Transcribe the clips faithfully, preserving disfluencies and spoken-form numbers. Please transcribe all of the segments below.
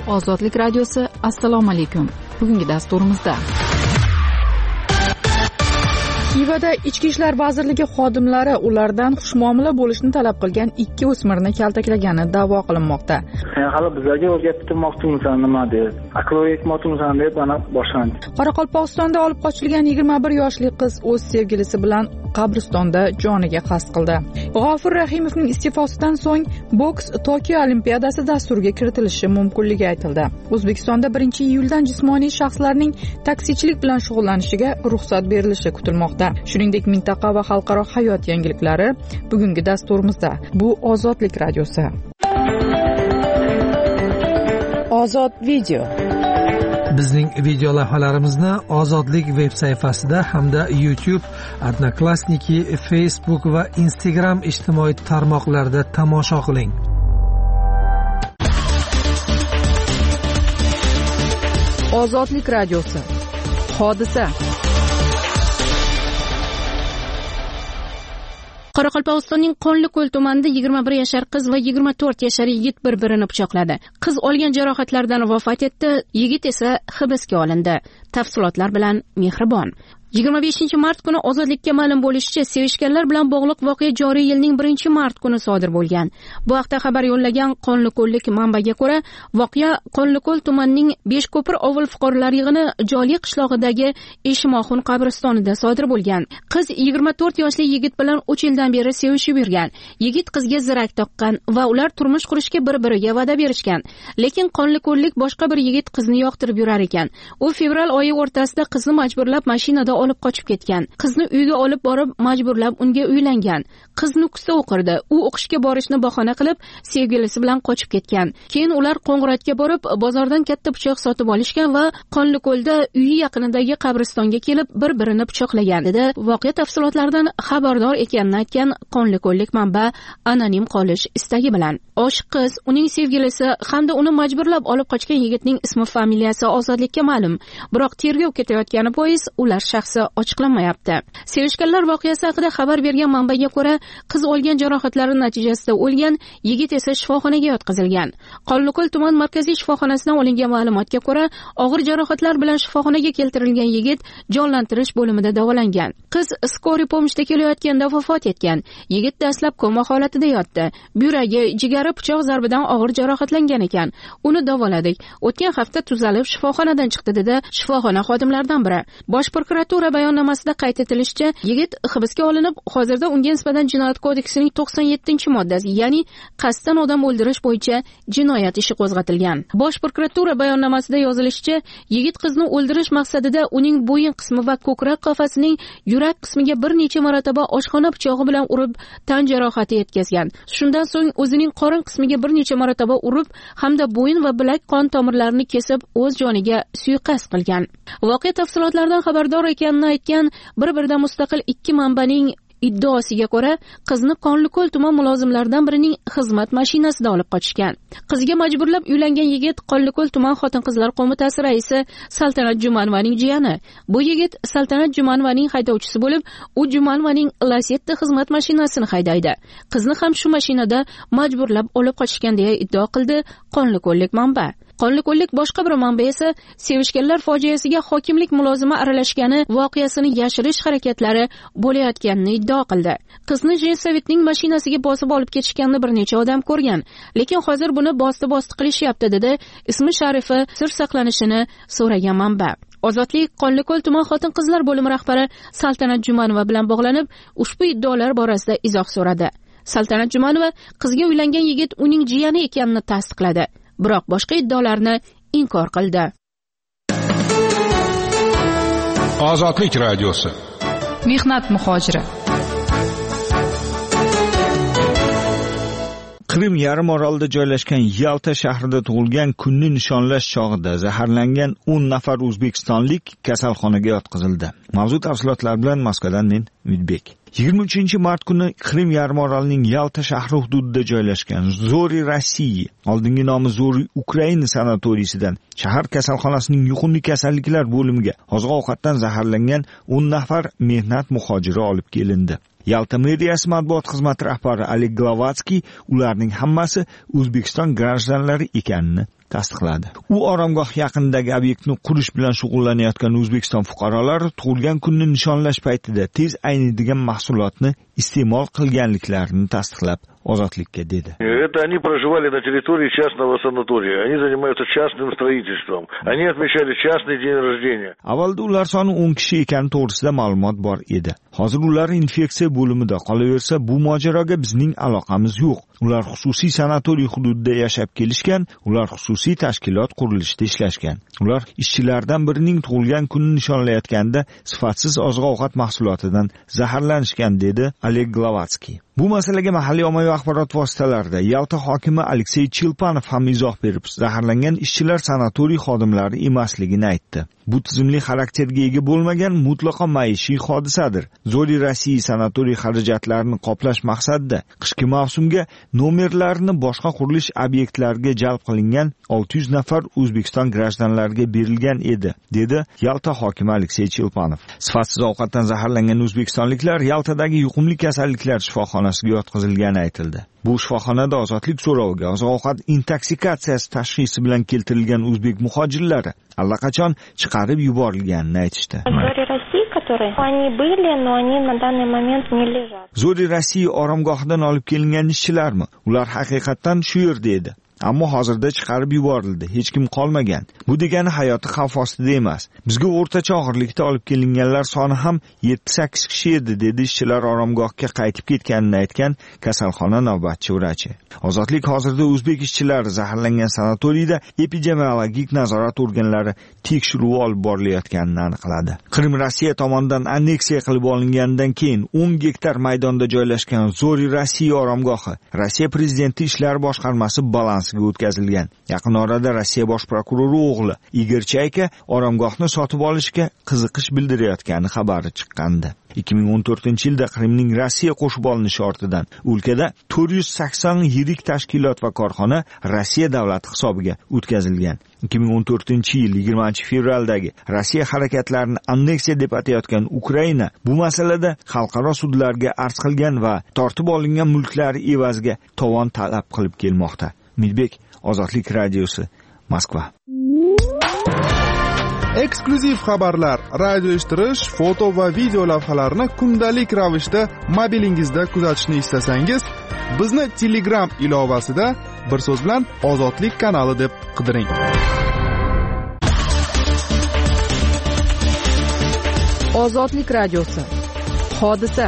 Ozodlik radiosi, assalomu alaykum. Bugungi dasturimizda Xivada Ichki ishlar vazirligi xodimlari ulardan xushmuomala bo'lishni talab qilgan ikki o'smirni kaltaklagani da'vo qilinmoqda. Hali bizlarga o'rgatmoqchimisan nima deb, aqlga yetmoqchimisan deb ana boshlandi. Qoraqalpog'istonda olib qochilgan yigirma bir yoshli qiz o'z sevgilisi bilan qabristonda joniga qasd qildi. G'ofur Rahimovning iste'fosidan so'ng boks Tokio Olimpiadasi dasturiga kiritilishi mumkinligi aytildi. O'zbekistonda birinchi iyuldan jismoniy shaxslarning taksichilik bilan shug'ullanishiga ruxsat berilishi kutilmoqda. Shuningdek, mintaqa va xalqaro hayot yangiliklari bugungi dasturimizda. Bu Ozodlik radiosi. Ozod video. Bizning video lavhalarimizni Ozodlik veb sayfasida hamda YouTube, Odnoklassniki, Facebook va Instagram ijtimoiy tarmoqlarida tomosha qiling. Ozodlik radiosi. Hodisa. Qoraqalpog'istonning Qonliko'l tumanida yigirma bir yashar qiz va yigirma to'rt yashar yigit bir-birini pichoqladi. Qiz olgan jarohatlardan vafot etdi, yigit esa hibsga olindi. Tafsilotlar bilan Mehribon. yigirma beshinchi mart kuni Ozodlikka ma'lum bo'lishicha, sevishganlar bilan bog'liq voqea joriy yilning birinchi mart kuni sodir bo'lgan. Bu haqda xabar yo'llagan Qonliko'llik manbaga ko'ra, voqea Qonliko'l tumanining Beshko'pir ovul fuqarolar yig'ini Joliy qishlog'idagi Eshimoxun qabristonida sodir bo'lgan. Qiz yigirma to'rt yoshli yigit bilan uch yildan beri sevishib yurgan. Yigit qizga zirak taqqan va ular turmush qurishga bir-biriga va'da berishgan. Lekin Qonliko'llik boshqa bir yigit qizni yoqtirib yurar ekan. U fevral oyi o'rtasida qizni majburlab mashinada olib qochib ketgan. Qizni uyga olib borib majburlab unga uylangan. Qiz Nukusda o'qirdi. U o'qishga borishni bahona qilib sevgilisi bilan qochib ketgan. Keyin ular Qo'ng'irotga borib bozordan katta pichoq sotib olishgan va Qonliko'lda uyi yaqinidagi qabristonga kelib bir-birini pichoqlagan dedi. Voqea tafsilotlaridan xabardor ekanini aytgan Qonliko'llik manba anonim qolish istagi bilan. Oshiq qiz, uning sevgilisi hamda uni majburlab olib qochgan yigitning ismi, familiyasi Ozodlikka ma'lum. Biroq tergov ketayotgani bois ular shaxsi ochiqlanmayapti. Sevishganlar voqeasi haqida xabar bergan manbaga ko'ra, qiz olgan jarohatlari natijasida o'lgan, yigit esa shifoxonaga yotqizilgan. Qonliko'l tuman markaziy shifoxonasidan olingan ma'lumotga ko'ra, og'ir jarohatlar bilan shifoxonaga keltirilgan yigit jonlantirish bo'limida davolangan. Qiz skoriy pomishda kelayotganda vafot etgan. Yigit dastlab koma holatida yotdi. Yuragi, jigari pichoq zarbidan og'ir jarohatlangan ekan. Uni davoladik. O'tgan hafta tuzalib shifoxonadan chiqdi dedi shifoxona xodimlaridan biri. Bosh prokuratura bayonnomasida qayd etilishicha, yigit hibsga olinib, hozirda unga nisbatan Jinoyat kodeksining to'qson yettinchi moddasi, ya'ni qasddan odam o'ldirish bo'yicha jinoyat ishi qo'zg'atilgan. Bosh prokuratura bayonnomasida yozilishicha, yigit qizni o'ldirish maqsadida uning bo'yin qismi va ko'krak qafasining yurak qismiga bir necha marotaba oshxona pichog'i bilan urib, tan jarohati yetkazgan. Shundan so'ng o'zining qorin qismiga bir necha marotaba urib, hamda bo'yin va bilak qon tomirlarini kesib, o'z joniga suiqasd qilgan. Voqea tafsilotlaridan xabardor ekanini aytgan bir-biridan mustaqil ikki manbaning iddaosiga ko'ra, qizni Qonliko'l tuman mulozimlaridan birining xizmat mashinasida olib qochishgan. Qizga majburlab uylangan yigit Qonliko'l tuman xotin-qizlar qo'mitasi raisi Saltanat Jumanovaning jiyani. Bu yigit Saltanat Jumanovaning haydovchisi bo'lib, u Jumanovaning Lacetti xizmat mashinasini haydaydi. Qizni ham shu mashinada majburlab olib qochishgan deya iddao qildi Qonliko'llik manba. Qonliko'llik boshqa bir manba esa sevishganlar fojiasiga hokimlik mulozimi aralashgani voqeasini yashirish harakatlari bo'layotganini iddao qildi. Qizni Jensovetning mashinasiga bosib olib ketishganini bir necha odam ko'rgan, lekin hozir buni bosti-bosti qilishyapti dedi ismi sharifi sir saqlanishini so'ragan manba. Ozodlik Qonliko'l tuman xotin-qizlar bo'limi rahbari Saltanat Jumanova bilan bog'lanib, ushbu iddaolar borasida izoh so'radi. Saltanat Jumanova qizga uylangan yigit uning jiyani ekanini tasdiqladi. Biroq boshqa iddaolarni inkor qildi. Ozodlik radiosi. Mehnat muhojiri. Qrim yarim orolida joylashgan Yalta shahrida tug'ilgan kunni nishonlash chog'ida zaharlangan o'n nafar o'zbekistonlik kasalxonaga yotqizildi. Mavzu tafsilotlar bilan Moskvadan men Midbek. yigirma uchinchi mart kuni Qrim yarim orolining Yalta shahri hududida joylashgan Zori Rossiya, oldingi nomi Zori Ukraina sanatoriysidan shahar kasalxonasining yuqumli kasalliklar bo'limiga oziq-ovqatdan zaharlangan o'n nafar mehnat muhojiri olib kelindi. Yalta meriyasi matbuot xizmati rahbari Oleg Glovatskiy ularning hammasi O'zbekiston grajdanlari ekanini tasdiqladi. U oromgoh yaqinidagi obyektni qurish bilan shug'ullanayotgan O'zbekiston fuqarolari tug'ilgan kunni nishonlash paytida tez ayniydigan mahsulotni iste'mol qilganliklarini tasdiqlab Ozodlikka dedi. Это они проживали на территории частного санатория. Они занимаются частным строительством. Они отмечали частный день рождения. Avvalda ular soni o'n kishi ekani to'g'risida ma'lumot bor edi. Hozir ular infeksiya bo'limida qolaversa, bu mojaroga bizning aloqamiz yo'q. Ular xususiy sanatoriy hududida yashab kelishgan, ular xususiy tashkilot qurilishida ishlashgan. Ular ishchilardan birining tug'ilgan kunini nishonlayotganda sifatsiz oziq-ovqat mahsulotidan zaharlanishgan dedi Oleg Glavatsky. Bu masalaga mahalliy ommaviy axborot vositalarida Yalta hokimi Aleksey Chilpanov ham izoh berib, zaharlangan ishchilar sanatoriy xodimlari emasligini aytdi. Bu tizimli xarakterga ega bo'lmagan mutlaqo maishiy hodisadir. Zori Rossiya sanatoriy xarajatlarini qoplash maqsadida qishki mavsumga nomerlarini boshqa qurilish obyektlariga jalb qilingan olti yuz nafar O'zbekiston grajdanlariga berilgan edi, dedi Yalta hokimi Aleksey Chilpanov. Sifatsiz ovqatdan zaharlangan o'zbekistonliklar Yaltadagi yuqumli kasalliklar shifoxonasiga yotqizilgani aytildi. Bu shifoxonada ozodlik so'roviga oziq-ovqat intoksikatsiyasi tashxisi bilan keltirilgan o'zbek muhojirlari allaqachon chiqarib yuborilganini aytishdi. Zori Rossiya oromgohidan olib kelingan ishchilarmi? Ular haqiqatan shu yerda edi. Ammo hozirda chiqarib yuborildi. Hech kim qolmagan. Bu degani hayoti xavf ostida emas. Bizga o'rtacha og'irlikda olib kelinganlar soni ham yetti sakkiz kishi edi, dedi ishchilar oromgohga qaytib ketganini aytgan kasalxona navbatchi vrachi. Ozodlik hozirda o'zbek ishchilari zaharlangan sanatoriyda epidemiologik nazorat organlari tekshiruv olib borilayotganini aniqladi. Qrim Rossiya tomonidan anneksiya qilib olingandan keyin o'n gektar maydonda joylashgan Zori Rossiya oromgohi Rossiya prezidenti ishlar boshqarmasi balans o'tkazilgan. Yaqin orada Rossiya bosh prokurori o'g'li Igor Chayka oromgohni sotib olishga qiziqish bildirayotgani xabari chiqqandi. ikki ming o'n to'rtinchi yilda Qrimning Rossiya qo'shib olinishi ortidan o'lkada to'rt yuz sakson yirik tashkilot va korxona Rossiya davlati hisobiga o'tkazilgan. ikki ming o'n to'rtinchi yil yigirmanchi fevraldagi Rossiya harakatlarini anneksiya deb atayotgan Ukraina bu masalada xalqaro sudlarga arz qilgan va tortib olingan mulklari evaziga tovon talab qilib kelmoqda. Midbek, Ozodlik radiosi, Moskva. Eksklyuziv xabarlar, radio eshittirish, foto va video lavhalarni kundalik ravishda mobilingizda kuzatishni istasangiz, bizni Telegram ilovasida bir so'z bilan Ozodlik kanali deb qidiring. Ozodlik radiosi. Hodisa.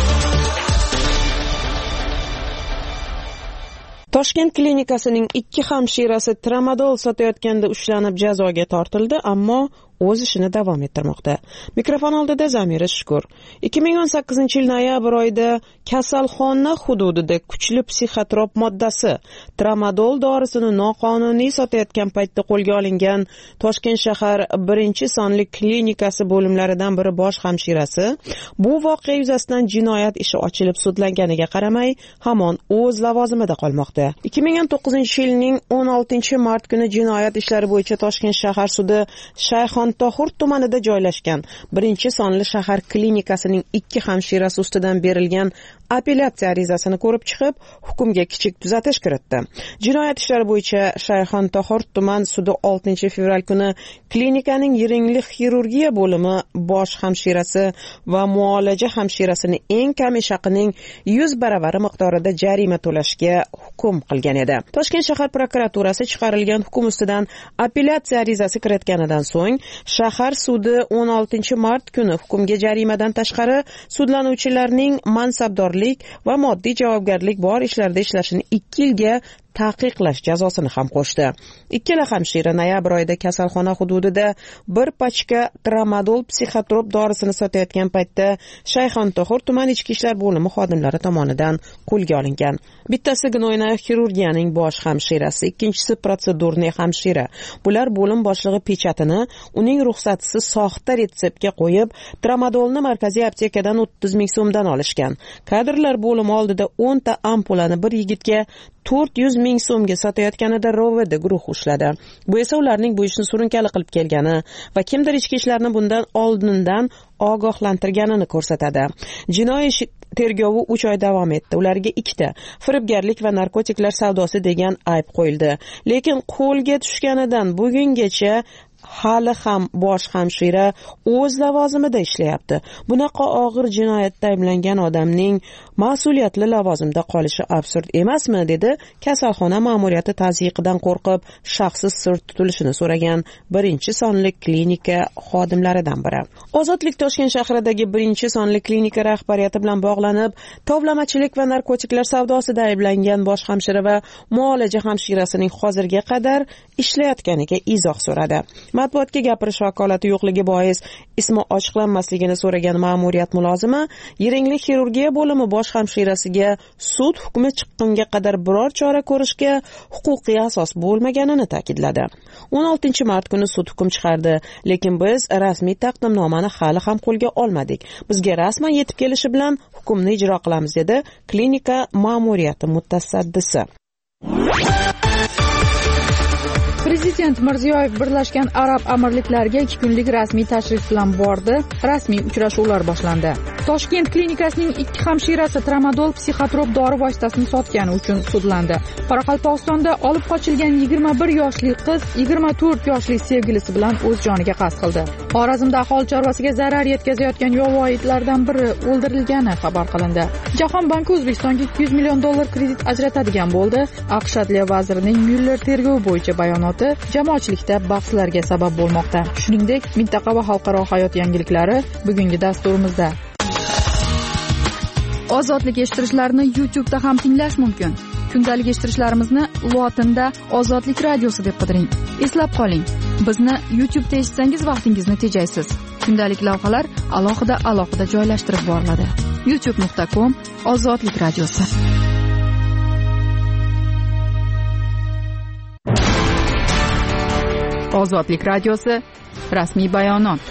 Toshkent klinikasining ikki hamshirasi tramadol sotayotganda ushlanib jazoga tortildi, ammo o'z ishini davom ettirmoqda. Mikrofon oldida Zamira Shukur. ikki ming o'n sakkizinchi yil noyabr oyida kasalxona hududida kuchli psixotrop moddasi tramadol dorisini noqonuniy sotayotgan paytda qo'lga olingan Toshkent shahar birinchi sonli klinikasi bo'limlaridan biri bosh hamshirasi bu voqea yuzasidan jinoyat ishi ochilib sudlanganiga qaramay hamon o'z lavozimida qolmoqda. ikki ming o'n to'qqizinchi yilning o'n oltinchi mart kuni jinoyat ishlari bo'yicha Toshkent shahar sudi Shayxon Tohur tumanida joylashgan birinchi sonli shahar klinikasining ikki hamshirasi ustidan berilgan apellyatsiya arizasini ko'rib chiqib, hukmga kichik tuzatish kiritdi. Jinoyat ishlari bo'yicha Shayxon Tohur tuman sudi oltinchi fevral kuni klinikaning yiringli xirurgiya bo'limi bosh hamshirasi va muolaja hamshirasini eng kam ish haqining yuz baravari miqdorida jarima to'lashga hukm qilgan edi. Toshkent shahar prokuraturasi chiqarilgan hukm ustidan apellyatsiya arizasi kiritganidan so'ng shahar sudi o'n oltinchi mart kuni hukmga jarimadan tashqari sudlanuvchilarning mansabdorlik va moddiy javobgarlik bor ishlarda ishlashini ikki yilga taqiqlash jazosini ham qo'shdi. Ikkala hamshira noyabr oyida kasalxona hududida bir pachka tramadol psixotrop dorisini sotayotgan paytda Shayxontohur tuman ichki ishlar bo'limi xodimlari tomonidan qo'lga olingan. Bittasi gnoynoy xirurgiyaning bosh hamshirasi, ikkinchisi protsedurniy hamshira. Bular bo'lim boshlig'i pechatini uning ruxsatisiz soxta retseptga qo'yib, tramadolni markaziy aptekadan o'ttiz ming so'mdan olishgan. Kadrlar bo'limi oldida o'n ta ampulani bir yigitga to'rt yuz ming so'mga sotayotganida R O V D guruhi ushladi. Bu esa ularning bu ishni surunkali qilib kelgani va kimdir ichki ishlarni bundan oldindan ogohlantirganini ko'rsatadi. Jinoiy ish tergovi uch oy davom etdi. Ularga ikkita firibgarlik va narkotiklar savdosi degan ayb qo'yildi. Lekin qo'lga tushganidan bugungacha hali ham bosh hamshira o'z lavozimida ishlayapti. Bunaqa og'ir jinoyatda ayblangan odamning mas'uliyatli lavozimda qolishi absurd emasmi, dedi kasalxona ma'muriyati tazyiqidan qo'rqib shaxsiz sir tutilishini so'ragan birinchi sonli klinika xodimlaridan biri. Ozodlik Toshkent shahridagi birinchi sonli klinika rahbariyati bilan bog'lanib, tovlamachilik va narkotiklar savdosida ayblangan bosh hamshira va muolaja hamshirasining hozirga qadar ishlayotganiga izoh so'radi. Matbuotga gapirish vakolati yo'qligi bois ismi ochiqlanmasligini so'ragan ma'muriyat mulozimi yiringlik xirurgiya bo'limi bosh hamshirasiga sud hukmi chiqqunga qadar biror chora ko'rishga huquqiy asos bo'lmaganini ta'kidladi. o'n oltinchi mart kuni sud hukm chiqardi, lekin biz rasmiy taqdimnomani hali ham qo'lga olmadik. Bizga rasman yetib kelishi bilan hukmni ijro qilamiz, dedi klinika ma'muriyati mutasaddisi. Prezident Mirziyoyev Birlashgan Arab Amirliklariga ikki kunlik rasmiy tashrif bilan bordi. Rasmiy uchrashuvlar boshlandi. Toshkent klinikasining ikki hamshirasi tramadol psixotrop dori vositasini sotgani uchun sudlandi. Qoraqalpog'istonda olib qochilgan yigirma bir yoshli qiz yigirma to'rt yoshli sevgilisi bilan o'z joniga qasd qildi. Xorazmda aholi chorvasiga zarar yetkazayotgan yovvoyi itlardan biri o'ldirilgani xabar qilindi. Jahon banki O'zbekistonga ikki yuz million dollar kredit ajratadigan bo'ldi. AQSh Adliya vazirining Myuller tergovi bo'yicha bayonoti jamoatchilikda bahslarga sabab bo'lmoqda. Shuningdek, mintaqa va xalqaro hayot yangiliklari bugungi dasturimizda. Ozodlik eshittirishlarini YouTube'da ham tinglash mumkin. Kundalik eshittirishlarimizni lotinda Ozodlik radiosi deb qidiring. Eslab qoling, bizni YouTube'da eshitsangiz vaqtingizni tejaysiz. Kundalik lavhalar alohida alohida joylashtirib boriladi. youtube nuqta com Ozodlik radiosi. Ozodlik radiosi rasmiy bayonot.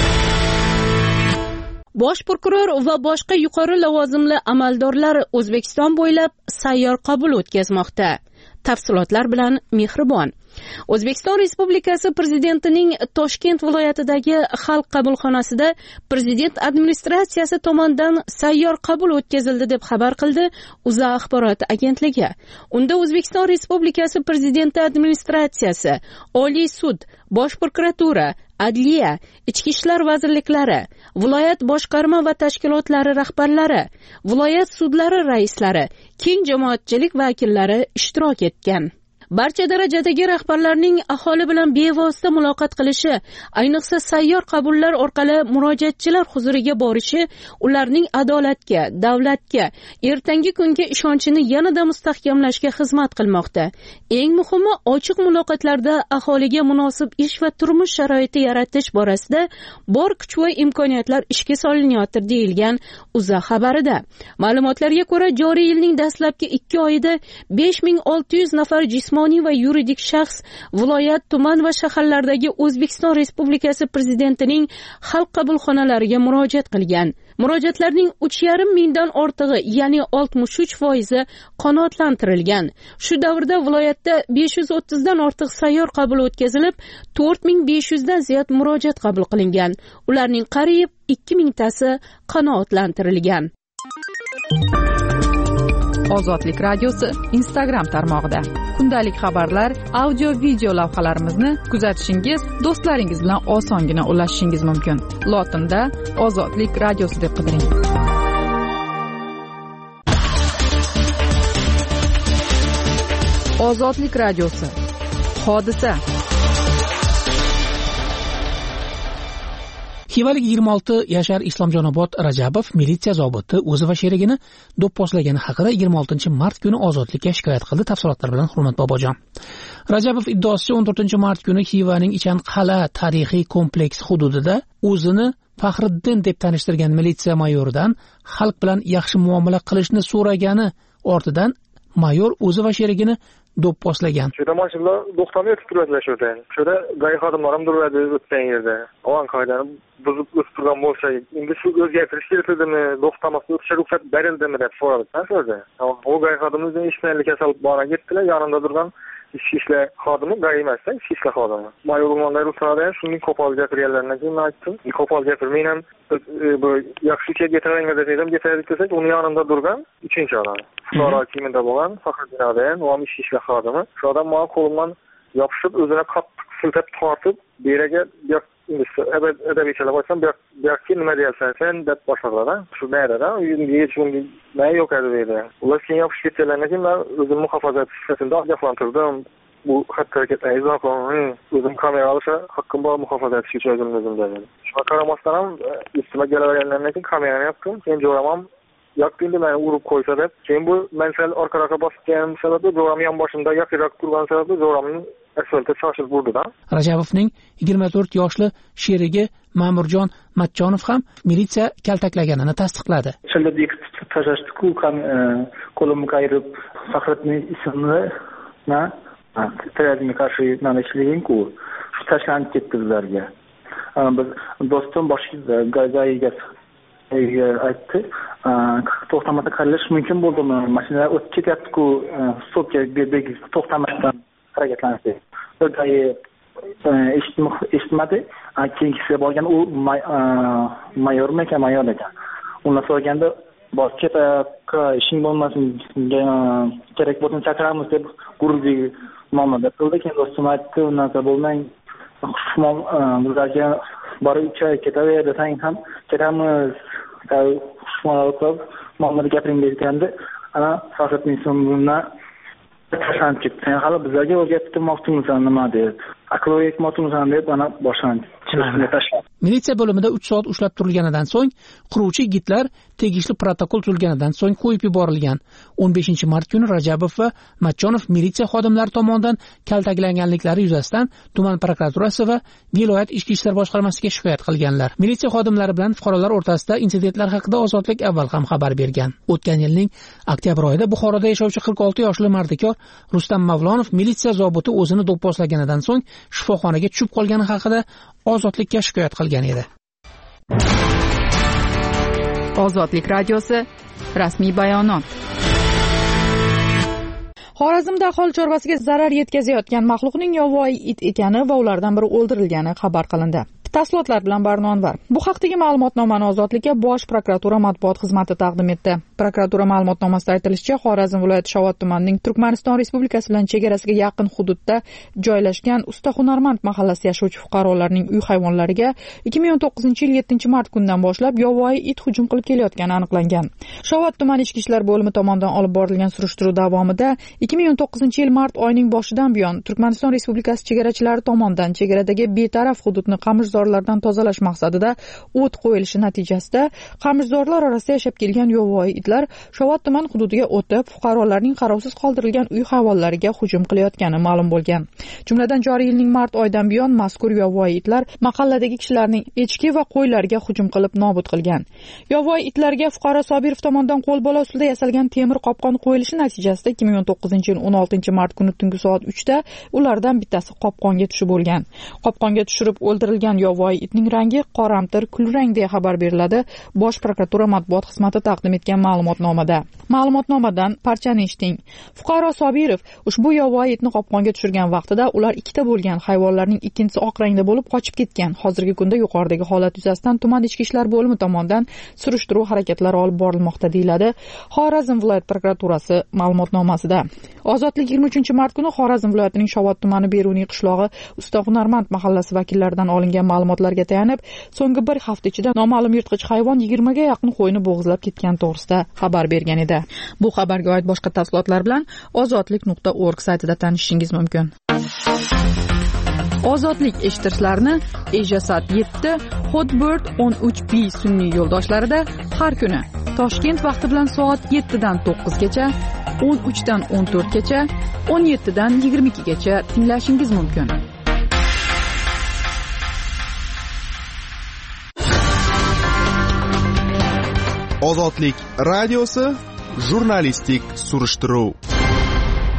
Bosh prokuror va boshqa yuqori lavozimli amaldorlar O'zbekiston bo'ylab sayyor qabul o'tkazmoqda. Tafsilotlar bilan Mehribon. O'zbekiston Respublikasi Prezidentining Toshkent viloyatidagi xalq qabulxonasida Prezident administratsiyasi tomonidan sayyor qabul o'tkazildi deb xabar qildi O'zA axborot agentligi. Unda O'zbekiston Respublikasi Prezidenti administratsiyasi, Oliy sud, Bosh prokuratura, Adliya, Ichki ishlar vazirliklari, viloyat boshqarma va tashkilotlari rahbarlari, viloyat sudlari raislari, keng jamoatchilik vakillari ishtirok etgan. Barcha darajadagi rahbarlarning aholi bilan bevosita muloqot qilishi, ayniqsa sayyor qabullar orqali murojaatchilar huzuriga borishi ularning adolatga, davlatga, ertangi kunga ishonchini yanada mustahkamlashga xizmat qilmoqda. Eng muhimi, ochiq muloqotlarda aholiga munosib ish va turmush sharoiti yaratish borasida bor kuch va imkoniyatlar ishga solinyapti, deyilgan O'zA xabarida. Ma'lumotlarga ko'ra, joriy yilning dastlabki ikki oyida besh ming olti yuz nafar jismoniy va yuridik shaxs viloyat, tuman va shaharlardagi O'zbekiston Respublikasi Prezidentining xalq qabulxonalariga murojaat qilgan. Murojaatlarning uch yarim mingdan ortig'i, ya'ni oltmish uch foizi qanoatlantirilgan. Shu davrda viloyatda besh yuz o'ttizdan ortiq sayyor qabul o'tkazilib, to'rt ming besh yuzdan ziyod murojaat qabul qilingan. Ularning qariyb ikki mingtasi qanoatlantirilgan. Ozodlik radiosi Instagram tarmog'ida kundalik xabarlar, audio video lavhalarimizni kuzatishingiz, do'stlaringiz bilan osongina ulashishingiz mumkin. Lotinda Ozodlik radiosi deb qidiring. Ozodlik radiosi. Hodisa. Xivalik yigirma olti yashar Islomjonobod Rajabov militsiya zobiti o'zi va sherigini do'pposlagani haqida yigirma oltinchi mart kuni ozodlikka shikoyat qildi. Tafsilotlar bilan Hurmat Bobojon. Rajabov iddaosicha o'n to'rtinchi mart kuni Xivaning Ichanqal'a tarixiy kompleksi hududida o'zini Faxriddin deb tanishtirgan militsiya mayoridan xalq bilan yaxshi muomala qilishni so'ragani ortidan mayor o'zi va sherigini do'pposlagan. Şurada mashinalar to'xtamay o'tib turadilar shurda. Shurda g'ay xodimlar ham turadi o'tgan yerda. Avan qoidani buzib o'tib turgan bo'lsa, endi shu o'zgartirish kerakmi, to'xtamasdan o'tishga ruxsat berildimi deb so'radi sizda. O g'ay xodimimiz ishlaylik kasal bora ketdilar, yonimda turgan ichki ishlar xodimi g'ay emasda, ichki ishlar xodimi. Mayorlar ruxsatdan shunday qo'pol gapirganlardan keyin aytdim. Qo'pol gapirmay ham bu yaxshi ishga getiringlar dedim, getirdik desak, uning yonida turgan uchinchi odam. Fuqaro kiyimida bo'lgan Faxriddinodan, u ham ichki ishlar xodimi. Shu odam menga qo'limdan yopishib, o'zini qattiq siltab tortib, beraga adabichalar bo'lsam, bu yoqqa nima deyapsan sen deb boshladi. Shu nayda, yechimga nima yo'q edi dedi. Ular keyin yopishib ketganlardan keyin men o'zim muhofaza sifatida ogohlantirdim. Bu xatti harakatlarni izoh qildim. O'zim kamera olishga haqqim bor, muhofaza etishga o'zim o'zim dedim. Shunga qaramasdan ham istimga kelaverganlardan keyin kamerani yoqdim. Keyin jo'ramam yoqdi meni urib qo'ysa deb. Keyin bu men sal orqaroqqa bosgan sababli jo'ram yon boshimda yaqinroq turgan sababli jo'ramni asfaltga shoshib urdi-da. Rajabovning yigirma to'rt yoshli sherigi Ma'murjon Matchonov ham militsiya kaltaklaganini tasdiqladi. Shunda bekitib tashlashdi-ku, qo'limni qayirib Faxriddin ismini na terrorizmga qarshi yo'nalishligin-ku, shu tashlanib ketdi bizlarga. Biz do'stim boshida g'ayga aytdi, to'xtamada qilish mumkin bo'ldimi? Mashinalar o'tib ketyapti-ku, stopga to'xtamasdan harakatlanishdi. G'ay eshitmadi. Keyingisiga borgan u mayormi ekan, mayor ekan. Undan so'raganda bor ketaka ishing bo'lmasin, kerak bo'lsa chaqiramiz deb gururli muomala qildi. Keyin do'stim aytdi, undan so'ra bo'lmang, xushmon bizlarga borib uch oy ketaverdi, sen ham ketamiz, xushmon qilib muomala gapiring deganda, ana Faxriddin bundan tashlanib ketdi. Sen hali bizlarga o'rgatmoqchimisan nima deb, aqlga yetmoqchimisan deb ana boshlandi. Militsiya bo'limida uch soat ushlab turilganidan so'ng quruvchi yigitlar tegishli protokol tuzilganidan so'ng qo'yib yuborilgan. o'n beshinchi mart kuni Rajabov va Matchonov militsiya xodimlari tomonidan kaltaklanganliklari yuzasidan tuman prokuraturasi va viloyat ichki ishlar boshqarmasiga shikoyat qilganlar. Militsiya xodimlari bilan fuqarolar o'rtasida insidentlar haqida Ozodlik avval ham xabar bergan. O'tgan yilning oktyabr oyida Buxoroda yashovchi qirq olti yoshli mardikor Rustam Mavlonov militsiya zobiti o'zini do'pposlaganidan so'ng shifoxonaga tushib qolgani haqida Ozodlikka shikoyat qilgan edi. Ozodlik radiosi rasmiy bayonot. Xorazmda aholi chorvasiga zarar yetkazayotgan maxluqning yovvoyi it ekani va ulardan biri o'ldirilgani xabar qilindi. Tafsilotlar bilan Barno Anvar. Bu haqdagi ma'lumotnomani Ozodlikka Bosh prokuratura matbuot xizmati taqdim etdi. Prokuratura ma'lumotnomasida aytilishicha, Xorazm viloyati Shovot tumanining Turkmaniston Respublikasi bilan chegarasiga yaqin hududda joylashgan Usta Hunarmand mahallasida yashovchi fuqarolarning uy hayvonlariga ikki ming o'n to'qqizinchi yil yettinchi mart kunidan boshlab yovvoyi it hujum qilib kelayotgani aniqlangan. Shovot tumani ichki ishlar bo'limi tomonidan olib borilgan surishtiruv davomida ikki ming o'n to'qqizinchi yil mart oyining boshidan buyon Turkmaniston Respublikasi chegarachilari tomonidan chegaradagi betaraf hududni qamishzorlardan tozalash maqsadida o't qo'yilishi natijasida qamishzorlar orasida yashab kelgan yovvoyi itlar Shovot tuman hududiga o'tib, fuqarolarning qarovsiz qoldirilgan uy hayvonlariga hujum qilayotgani ma'lum bo'lgan. Jumladan joriy yilning mart oyidan buyon mazkur yovvoyi itlar mahalladagi kishilarning echki va qo'ylariga hujum qilib nobud qilgan. Yovvoyi itlarga fuqaro Sobirov tomonidan qo'l bola ustida yasalgan temir qopqon qo'yilishi natijasida ikki ming o'n to'qqizinchi yil o'n oltinchi mart kuni tungi soat uchda ulardan bittasi qopqonga tushib bo'lgan. Qopqonga tushirib o'ldirilgan yovvoyi itning rangi qoramtir kulrang deya xabar beriladi Bosh prokuratura matbuot xizmati taqdim etgan ma'lumotnomada. Ma'lumotnomadan parchani eshiting. Fuqaro Sobirov ushbu yovvoyi itni qopqonga tushirgan vaqtida ular ikkita bo'lgan, hayvonlarning ikkinchisi oq rangda bo'lib qochib ketgan. Hozirgi kunda yuqoridagi holat yuzasidan tuman ichki ishlar bo'limi tomonidan surishtiruv harakatlari olib borilmoqda deyiladi Xorazm viloyat prokuraturasi ma'lumotnomasida. Ozodlik yigirma uchinchi mart kuni Xorazm viloyatining Shovot tumani Beruniy qishlog'i Usta Hunarmand mahallasi vakillaridan olingan ma'lumotlarga tayanib, so'nggi bir hafta ichida noma'lum yirtqich hayvon yigirmaga yaqin qo'yni bo'g'izlab ketgani to'g'risida xabar bergan edi. Bu xabarga oid boshqa tafsilotlar bilan ozodlik nuqta org saytida tanishishingiz mumkin. Ozodlik eshittirishlarni Ejasat yetti, Hotbird o'n uch B sun'iy yo'ldoshlarida har kuni Toshkent vaqti bilan soat yettidan to'qqizgacha, o'n uchdan o'n to'rtgacha, o'n yettidan yigirma ikkigacha tinglashingiz mumkin. Ozodlik radiosi jurnalistik surishtiruv.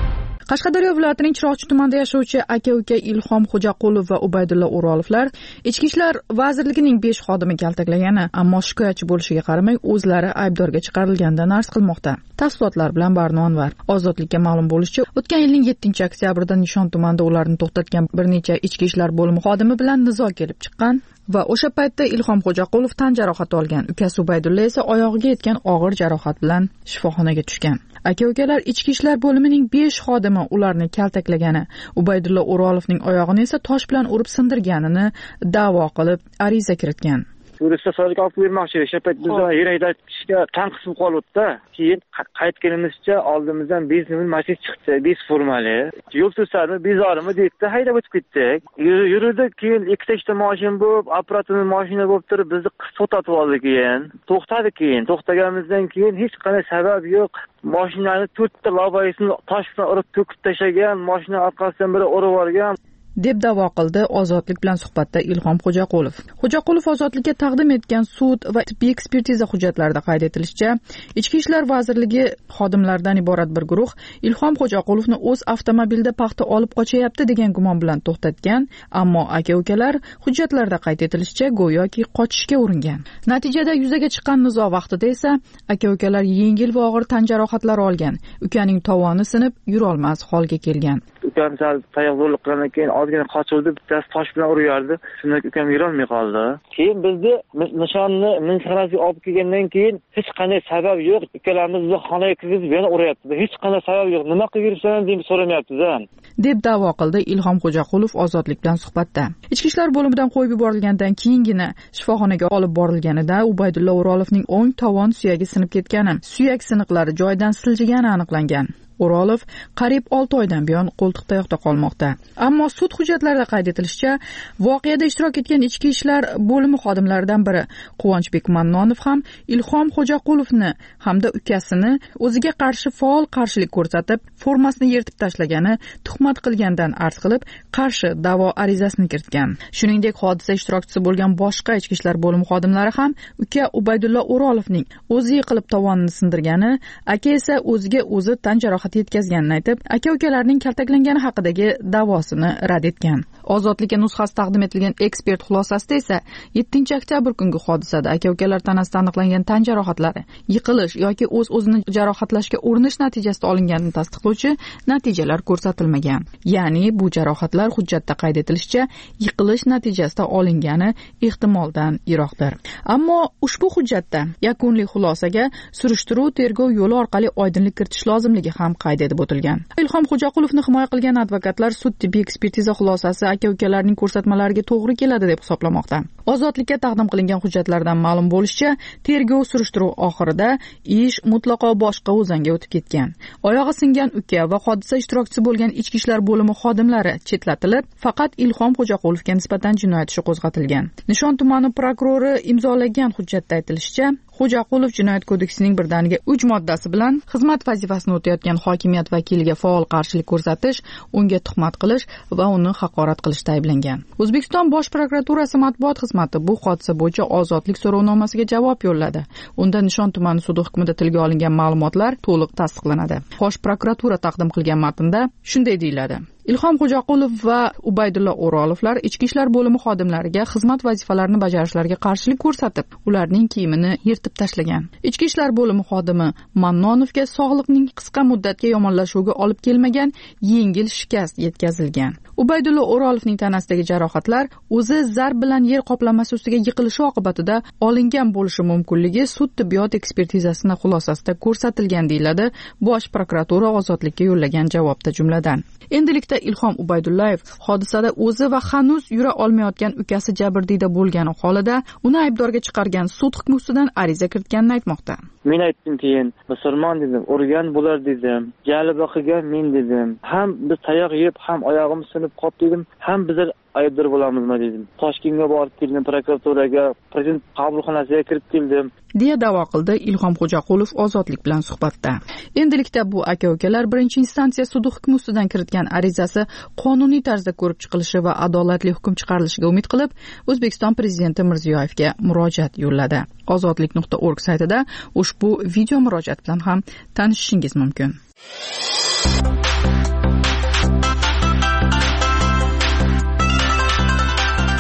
Qashqadaryo viloyatining Chiroqchi tumanida yashovchi aka-uka Ilhom Xo'jaqulov va Ubaydulla O'rolovlar Ichki ishlar vazirligining besh xodimi kaltaklagani, ammo shikoyatchi bo'lishiga qaramay o'zlari aybdorga chiqarilganidan arz qilmoqda. Tafsilotlar bilan Barno Anvar. Ozodlikka ma'lum bo'lishicha, o'tgan yilning yettinchi oktyabrida Nishon tumanida ularni to'xtatgan bir necha ichki ishlar bo'limi xodimi bilan nizo kelib chiqqan va o'sha paytda Ilhom Xo'jaqulov tan jarohati olgan, ukasi Ubaydulla esa oyog'iga yetgan og'ir jarohat bilan shifoxonaga tushgan. Aka-ukalar ichki ishlar bo'limining besh xodimi ularni kaltaklagani, Ubaydulla O'rolovning oyog'ini esa tosh bilan urib sindirganini da'vo qilib ariza kiritgan. Turistlar so'rab olib bermoqchi, o'sha payt biz yer haydashga tan qisib qolibdi. Keyin qaytganimizcha oldimizdan besh ming mashina chiqdi, besh formali. Yo'l to'sarmi, bezorimi debdi, haydab o'tib ketdik. Yurdik, keyin ikkita ikkita mashina bo'lib, operatorning mashina bo'lib turib, bizni to'xtatib oldi keyin. To'xtadi keyin, to'xtaganimizdan keyin hech qanday sabab yo'q. Mashinani to'rtta lobayisini tosh bilan urib to'kib tashlagan, mashina orqasidan biri urib olgan deb da'vo qildi Ozodlik bilan suhbatda Ilhom Xo'jaqulov. Xo'jaqulov Ozodlikka taqdim etgan sud va tibbiy ekspertiza hujjatlarida qayd etilishicha, Ichki ishlar vazirligi xodimlaridan iborat bir guruh Ilhom Xo'jaqulovni o'z avtomobilida paxta olib qochayapti degan gumon bilan to'xtatgan, ammo aka-ukalar hujjatlarda qayd etilishicha go'yoki qochishga uringan. Natijada yuzaga chiqqan nizo vaqtida esa aka-ukalar yengil va og'ir tan jarohatlari olgan. Ukaning tovoni sinib, yura olmas holga kelgan. Ukam sal tayoq zo'rlik qilgandan keyin ozgina qochildi, bittasi tosh bilan urardi. Shundan ukam yura olmay qoldi. Keyin bizni nishonni minxarasiga olib kelgandan keyin hech qanday sabab yo'q. Ikkalamiz bizni xonaga kirgizib yana uryapti. Hech qanday sabab yo'q. Nima qilib yuribsan deb so'ramayapti-da. deb da'vo qildi Ilhom Xo'jaqulov Ozodlik bilan suhbatda. Ichki ishlar bo'limidan qo'yib yuborilgandan keyingina shifoxonaga olib borilganida Ubaydulla O'rolovning o'ng tovon suyagi sinib ketgani, suyak siniqlari joyidan siljigani aniqlangan. O'rolov qariyb olti oydan buyon qo'ltiqtayoqda qolmoqda. Ammo sud hujjatlarida qayd etilishicha, voqeada ishtirok etgan ichki ishlar bo'limi xodimlaridan biri Quvonchbek Mannonov ham Ilhom Xo'jaqulovni hamda ukasini o'ziga qarshi faol qarshilik ko'rsatib, formasini yirtib tashlagani, tuhmat qilgandan arz qilib, qarshi da'vo arizasini kiritgan. Shuningdek, hodisa ishtirokchisi bo'lgan boshqa ichki ishlar bo'limi xodimlari ham uka Ubaydulla O'rolovning o'zi yiqilib tovonini sindirgani, aka esa o'ziga o'zi tan jarohati yetkazganini aytib, aka-ukalarning kaltaklangani haqidagi da'vosini rad etgan. Ozodlikka nusxasi taqdim etilgan ekspert xulosasida esa yettinchi oktyabr kungi hodisada aka-ukalar tanasida aniqlangan tan jarohatlari yiqilish yoki o'z-o'zini jarohatlashga urinish natijasida olinganini tasdiqlovchi natijalar ko'rsatilmagan. Ya'ni bu jarohatlar hujjatda qayd etilishicha yiqilish natijasida olingani ehtimoldan yiroqdir. Ammo ushbu hujjatda yakuniy xulosaga surishtiruv tergov yo'li orqali oydinlik kiritish lozimligi ham qayd etib o'tilgan. Ilhom Xo'jaqulovni himoya qilgan advokatlar sud tibbiy ekspertiza xulosasi aka-ukalarning ko'rsatmalariga to'g'ri keladi deb hisoblamoqda. Ozodlikka taqdim qilingan hujjatlardan ma'lum bo'lishicha, tergov surishtiruv oxirida ish mutlaqo boshqa o'zanga o'tib ketgan. Oyog'i singan uka va hodisa ishtirokchisi bo'lgan ichki ishlar bo'limi xodimlari chetlatilib, faqat Ilhom Xo'jaqulovga nisbatan jinoyat ishi qo'zg'atilgan. Nishon tumani prokurori imzolagan hujjatda aytilishicha, Xo'jaqulov jinoyat kodeksining birdaniga uch moddasi bilan xizmat vazifasini o'tayotgan hokimiyat vakiliga faol qarshilik ko'rsatish, unga tuhmat qilish va uni haqorat qilishda ayblangan. O'zbekiston Bosh prokuraturasi matbuot xizmati bu hodisa bo'yicha ozodlik so'rovnomasiga javob yo'lladi. Unda Nishon tumani sudi hukmida tilga olingan ma'lumotlar to'liq tasdiqlanadi. Bosh prokuratura taqdim qilgan matnda shunday deyiladi: Ilhom Xo'jaqulov va Ubaydulla O'rolovlar ichki ishlar bo'limi xodimlariga xizmat vazifalarini bajarishlariga qarshilik ko'rsatib, ularning kiyimini yirtib tashlagan. Ichki ishlar bo'limi xodimi Mannonovga sog'liqning qisqa muddatga yomonlashuviga olib kelmagan yengil shikast yetkazilgan. Ubaydulla O'rolovning tanasidagi jarohatlar o'zi zarb bilan yer qoplamasi ustiga yiqilishi oqibatida olingan bo'lishi mumkinligi sud tibbiyot ekspertizasini xulosasida ko'rsatilgan, deyiladi Bosh prokuratura Ozodlikka yo'llagan javobda jumladan. Endilikda Ilhom Ubaydullayev hodisada o'zi va hanuz yura olmayotgan ukasi jabrdiyda bo'lgani holida uni aybdorga chiqargan sud hukmi ustidan ariza kiritganini aytmoqda. Men aytdim keyin, musulmon dedim, urgan bo'lar dedim, jaliba qilgan men dedim. Ham biz tayoq yeb, ham oyog'im sinib qolib dedim, ham bizlar aybdor bo'lamizmi dedim. Toshkentga borib keldim, prokuraturaga, prezident qabulxonasiga kirib keldim, deya da'vo qildi Ilhom Xo'jaqulov Ozodlik bilan suhbatda. Endilikda bu aka-ukalar birinchi instansiya sudi hukmi ustidan kiritgan arizasi qonuniy tarzda ko'rib chiqilishi va adolatli hukm chiqarilishiga umid qilib, O'zbekiston prezidenti Mirziyoyevga murojaat yo'lladi. ozodlik nuqta org saytida ushbu video murojaat bilan ham tanishishingiz mumkin.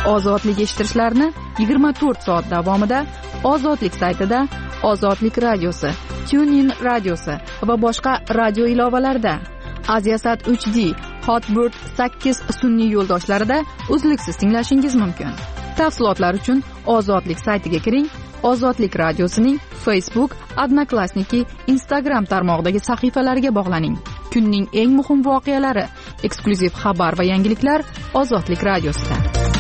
ozodlik eshittirishlarini yigirma to'rt soat davomida ozodlik saytida, ozodlik radiosi, TuneIn radiosi va boshqa radio ilovalarida, Aziasat uch D, Hotbird sakkiz sun'iy yo'ldoshlarida uzluksiz tinglashingiz mumkin. Tafsilotlar uchun ozodlik saytiga kiring. Ozodlik radiosining Facebook, Odnoklassniki, Instagram tarmog'idagi sahifalariga bog'laning. Kunning eng muhim voqealari, eksklyuziv xabar va yangiliklar Ozodlik radiosida.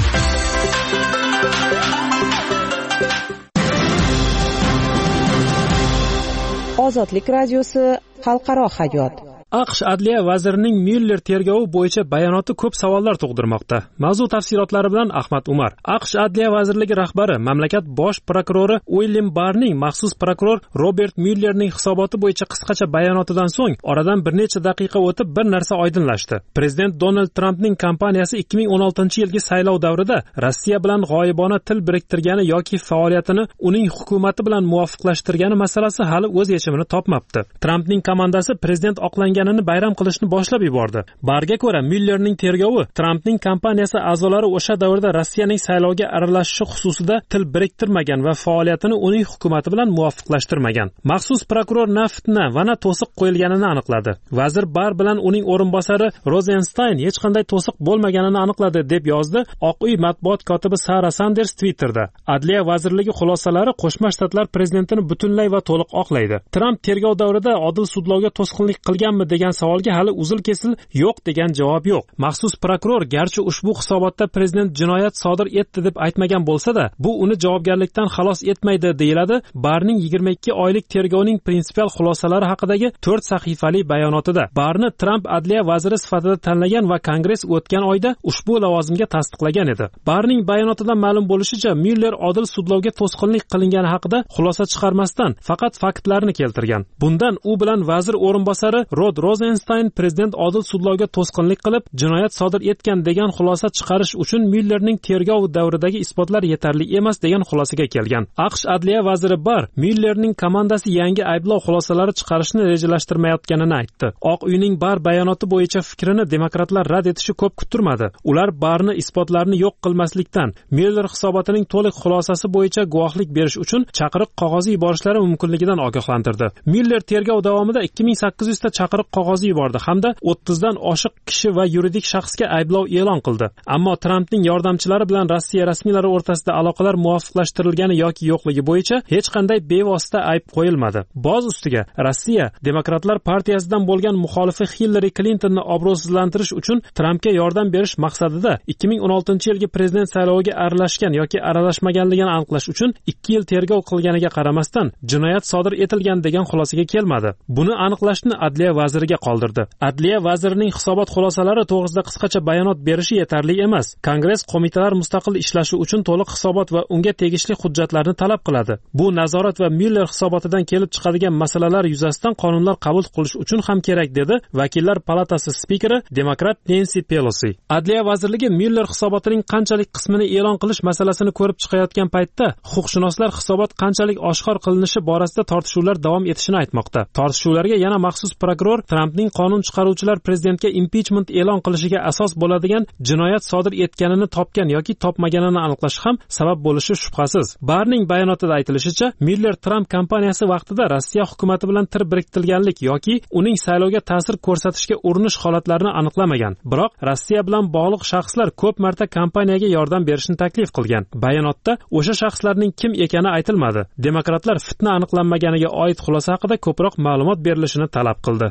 Ozodlik radiosi xalqaro hayot. AQSh Adliya vazirining Myuller tergovi bo'yicha bayonoti ko'p savollar tug'dirmoqda. Mavzu tafsilotlari bilan Ahmad Umar. AQSh Adliya vazirligi rahbari, mamlakat bosh prokurori Uilyam Barrning maxsus prokuror Robert Myullerning hisoboti bo'yicha qisqacha bayonotidan so'ng oradan bir necha daqiqa o'tib bir narsa oydinlashdi. Prezident Donald Trampning kompaniyasi ikki ming o'n oltinchi yilgi saylov davrida Rossiya bilan g'oyibona til biriktirgani yoki faoliyatini uning hukumati bilan muvofiqlashtirgani masalasi hali o'z yechimini topmabdi. Trampning komandasi prezident oqlanganini bayram qilishni boshlab yubordi. Barga ko'ra, Myullerning tergovi Trampning kompaniyasi a'zolari o'sha davrda Rossiyaning saylovga aralashishi xususida til biriktirmagan va faoliyatini uning hukumati bilan muvofiqlashtirmagan. Maxsus prokuror na fitna va na to'siq qo'yilganini aniqladi. Vazir Barr bilan uning o'rinbosari Rosenstein hech qanday to'siq bo'lmaganini aniqladi, deb yozdi Oq uy matbuot kotibi Sara Sanders Twitterda. Adliya vazirligi xulosalari Qo'shma Shtatlar prezidentini butunlay va to'liq oqlaydi. Tramp tergov davrida odil sudlovga to'sqinlik qilganmi degan savolga hali uzil-kesil yo'q degan javob yo'q. Maxsus prokuror garchi ushbu hisobotda prezident jinoyat sodir etdi deb aytmagan bo'lsa-da, bu uni javobgarlikdan xalos etmaydi, deyiladi Barrning yigirma ikki oylik tergovning prinsipial xulosalari haqidagi to'rt sahifali bayonotida. Barrni Trump adliya vaziri sifatida tanlagan va Kongress o'tgan oyda ushbu lavozimga tasdiqlagan edi. Barrning bayonotidan ma'lum bo'lishicha, Myuller odil sudlovga to'sqinlik qilingani haqida xulosa chiqarmasdan faqat faktlarni keltirgan. Bundan u bilan vazir o'rinbosari Rod Rosenstein prezident odil sudlovga to'sqinlik qilib, jinoyat sodir etgan degan xulosa chiqarish uchun Myullerning tergov davridagi isbotlar yetarli emas degan xulosaga kelgan. AQSh adliya vaziri Barr Myullerning komandasi yangi ayblov xulosalari chiqarishni rejalashtirmayotganini aytdi. Oq uyning Barr bayonoti bo'yicha fikrini demokratlar rad etishi ko'p kuttirmadi. Ular Barrni isbotlarni yo'q qilmaslikdan, Myuller hisobotining to'liq xulosasi bo'yicha guvohlik berish uchun chaqiriq qog'ozi yuborishlari mumkinligidan ogohlantirdi. Myuller tergov davomida ikki ming sakkiz yuz ta chaqiriq qog'ozi yubordi hamda o'ttiz dan oshiq kishi va yuridik shaxsga ayblov e'lon qildi. Ammo Trampning yordamchilari bilan Rossiya rasmiylari o'rtasida aloqalar muvofiqlashtirilgani yoki yo'qligi bo'yicha hech qanday bevosita ayb qo'yilmadi. Boz ustiga Rossiya Demokratlar partiyasidan bo'lgan muxolifi Hillary Clintonni obro'sizlantirish uchun Trampga yordam berish maqsadida ikki ming o'n oltinchi yilgi prezident sayloviga aralashgan yoki aralashmaganligini aniqlash uchun ikki yil tergov qilganiga qaramasdan jinoyat sodir etilgan degan xulosaga kelmadi. Buni aniqlashni adliya vaziriga qoldirdi. Adliya vazirining hisobot xulosalari to'g'risida qisqacha bayonot berishi yetarli emas. Kongress qo'mitalar mustaqil ishlashi uchun to'liq hisobot va unga tegishli hujjatlarni talab qiladi. Bu nazorat va Myuller hisobotidan kelib chiqadigan masalalar yuzasidan qonunlar qabul qilish uchun ham kerak, dedi Vakillar palatasi spikeri demokrat Nancy Pelosi. Adliya vazirligi Myuller hisobotining qanchalik qismini e'lon qilish masalasini ko'rib chiqayotgan paytda huquqshunoslar hisobot qanchalik oshkor qilinishi borasida tortishuvlar davom etishini aytmoqda. Tortishuvlarga yana maxsus prokuror Trampning qonun chiqaruvchilar prezidentga impichment e'lon qilishiga asos bo'ladigan jinoyat sodir etganini topgan yoki topmaganini aniqlash ham sabab bo'lishi shubhasiz. Barrning bayonotida aytilishicha, Myuller Trump kompaniyasi vaqtida Rossiya hukumati bilan tir biriktirganlik yoki uning saylovga ta'sir ko'rsatishga urinish holatlarini aniqlamagan. Biroq Rossiya bilan bog'liq shaxslar ko'p marta kompaniyaga yordam berishni taklif qilgan. Bayonotda o'sha shaxslarning kim ekani aytilmadi. Demokratlar fitna aniqlanmaganiga oid xulosa haqida ko'proq ma'lumot berilishini talab qildi.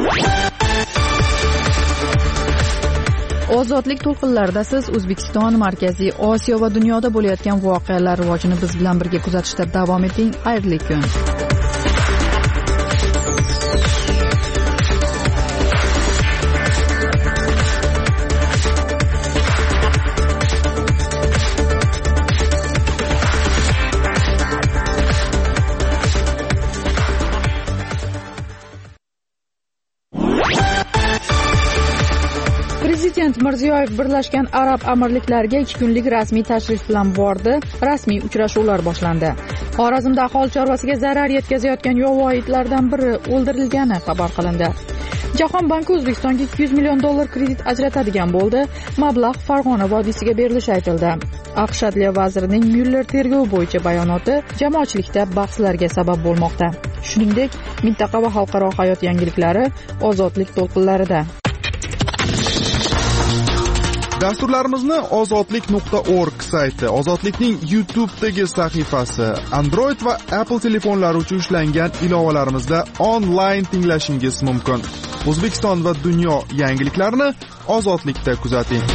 Ozodlik to'lqinlarida siz O'zbekiston, Markaziy Osiyo va dunyoda bo'layotgan voqealar rivojini biz bilan birga kuzatishda davom eting. Xayrli kun. Prezident Mirziyoyev Birlashgan Arab Amirliklariga ikki kunlik rasmiy tashrif bilan bordi. Rasmiy uchrashuvlar boshlandi. Xorazmda aholi chorvasiga zarar yetkazayotgan yovvoyi itlardan biri o'ldirilgani xabar qilindi. Jahon banki O'zbekistonga ikki yuz million dollar kredit ajratadigan bo'ldi. Mablag' Farg'ona vodiysiga berilishi aytildi. AQSh Adliya vazirining Myuller tergovi bo'yicha bayonoti jamoatchilikda bahslarga sabab bo'lmoqda. Shuningdek, mintaqa va xalqaro hayot yangiliklari ozodlik to'lqinlarida. Dasturlarimizni ozodlik nuqta org sayti, Ozodlikning YouTube'dagi sahifasi, Android va Apple telefonlari uchun ishlangan ilovalarimizda onlayn tinglashingiz mumkin. O'zbekiston va dunyo yangiliklarini Ozodlikda kuzating.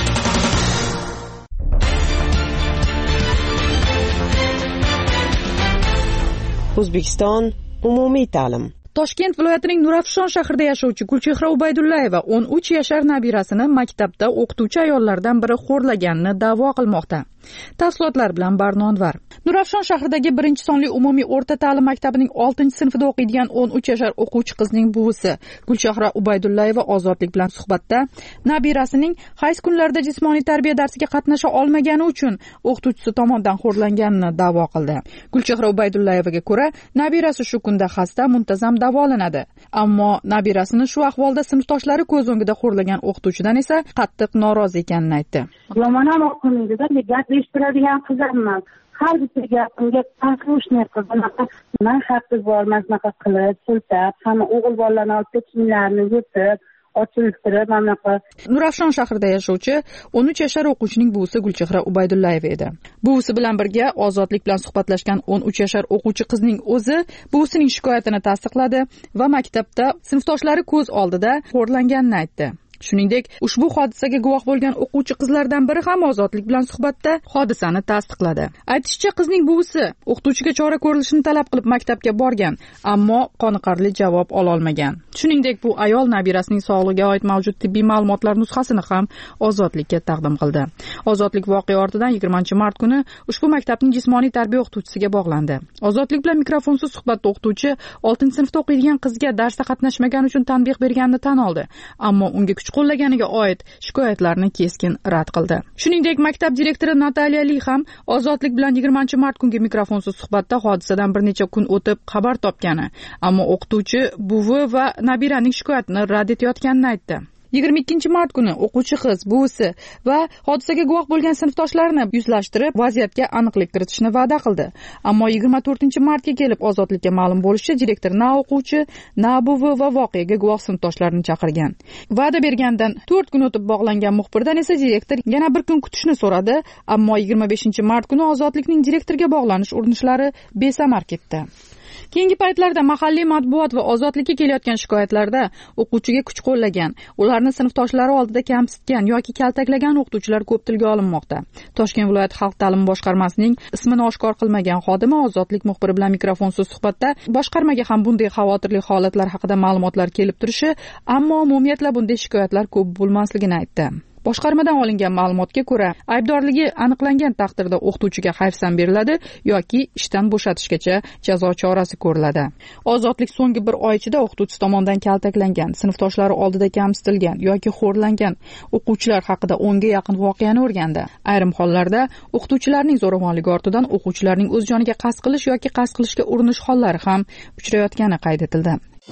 O'zbekiston umumiy ta'lim. Toshkent viloyatining Nurafshon shahrida yashovchi Gulchehra Ubaydullayeva o'n uch yashar nabirasini maktabda o'qituvchi ayollardan biri xo'rlaganini da'vo qilmoqda. Tafsilotlar bilan Barnonvar. Nurafshon shahridagi birinchi sonli umumiy o'rta ta'lim maktabining oltinchi sinfida o'qiydigan o'n uch yashar o'quvchi qizning buvisi Gulchehra Ubaydullayeva Ozodlik bilan suhbatda nabirasining hayz kunlarida jismoniy tarbiya darsiga qatnasha olmagani uchun o'qituvchisi tomonidan xo'rlanganini da'vo qildi. Gulchehra Ubaydullayevaga ko'ra, nabirasi shu kunda xasta, muntazam davolanadi. Ammo nabirasini shu ahvolda sinfdoshlari ko'z o'ngida xo'rlagan o'qituvchidan esa qattiq norozi ekanini aytdi. Yomon ham o'qiydi-da, gap eshittiradigan qiz emas. Har bir gapimga послушный qiz. Men haqqi bor, maznaqa qilib, siltab, hamma o'g'il bolalarni olib kiyimlarini yutib, ochiltirib, mamlaqa. Nurafshon shahrida yashovchi o'n uch yashar o'quvchining buvisi Gulchehra Ubaydullayeva edi. Buvisi bilan birga Ozodlik bilan suhbatlashgan o'n uch yashar o'quvchi qizning o'zi buvisining shikoyatini tasdiqladi va maktabda sinfdoshlari ko'z oldida xo'rlanganini aytdi. Shuningdek, ushbu hodisaga guvoh bo'lgan o'quvchi qizlardan biri ham Ozodlik bilan suhbatda hodisani tasdiqladi. Aytishicha, qizning buvisi o'qituvchiga chora ko'rilishini talab qilib maktabga borgan, ammo qoniqarli javob ola olmagan. Shuningdek, bu ayol nabirasining sog'lig'iga oid mavjud tibbiy ma'lumotlar nusxasini ham Ozodlikka taqdim qildi. Ozodlik voqea ortidan yigirmanchi mart kuni ushbu maktabning jismoniy tarbiya o'qituvchisiga bog'landi. Ozodlik bilan mikrofonsiz suhbatda o'qituvchi oltinchi sinfda o'qiydigan qizga darsda qatnashmagani uchun tanbeh berganini tan oldi, ammo unga kuch qo'llaganiga oid shikoyatlarni keskin rad qildi. Shuningdek, maktab direktori Nataliya Li ham Ozodlik bilan yigirmanchi mart kungi mikrofonsiz suhbatda hodisadan bir necha kun o'tib xabar topgani, ammo o'qituvchi buvi va nabiraning shikoyatini rad etayotganini aytdi. yigirma ikkinchi mart kuni o'quvchi qiz, buvisi va hodisaga guvoh bo'lgan sinfdoshlarini yuzlashtirib, vaziyatga aniqlik kiritishni va'da qildi. Ammo yigirma to'rtinchi martga kelib Ozodlikka ma'lum bo'lishicha, direktor na o'quvchi, na buvi va voqeaga guvoh sinfdoshlarini chaqirgan. Va'da bergandan to'rt kun o'tib bog'langan muxbirdan esa direktor yana bir kun kutishni so'radi, ammo yigirma beshinchi mart kuni Ozodlikning direktorga bog'lanish urinishlari besamar ketdi. Keyingi paytlarda mahalliy matbuot va Ozodlikka kelayotgan shikoyatlarda o'quvchiga kuch qo'llagan, ularni sinfdoshlari oldida kamsitgan yoki kaltaklagan o'qituvchilar ko'p tilga olinmoqda. Toshkent viloyat xalq ta'limi boshqarmasining ismini oshkor qilmagan xodimi Ozodlik muxbiri bilan mikrofonsiz suhbatda boshqarmaga ham bunday xavotirli holatlar haqida ma'lumotlar kelib turishi, ammo umumiyatla bunday shikoyatlar ko'p bo'lmasligini aytdi. Boshqarmadan olingan ma'lumotga ko'ra, aybdorligi aniqlangan taqdirda o'qituvchiga hayfsan beriladi yoki ishdan bo'shatishgacha jazo chorasi ko'riladi. Ozodlik so'nggi bir oy ichida o'qituvchi tomonidan kaltaklangan, sinfdoshlari oldida kamsitilgan yoki xo'rlangan o'quvchilar haqida o'nga yaqin voqeani o'rgandi. Ayrim hollarda o'qituvchilarning zo'ravonligi ortidan o'quvchilarning o'z joniga qasd qilish yoki qasd qilishga urinish hollari ham uchrayotgani qayd etildi.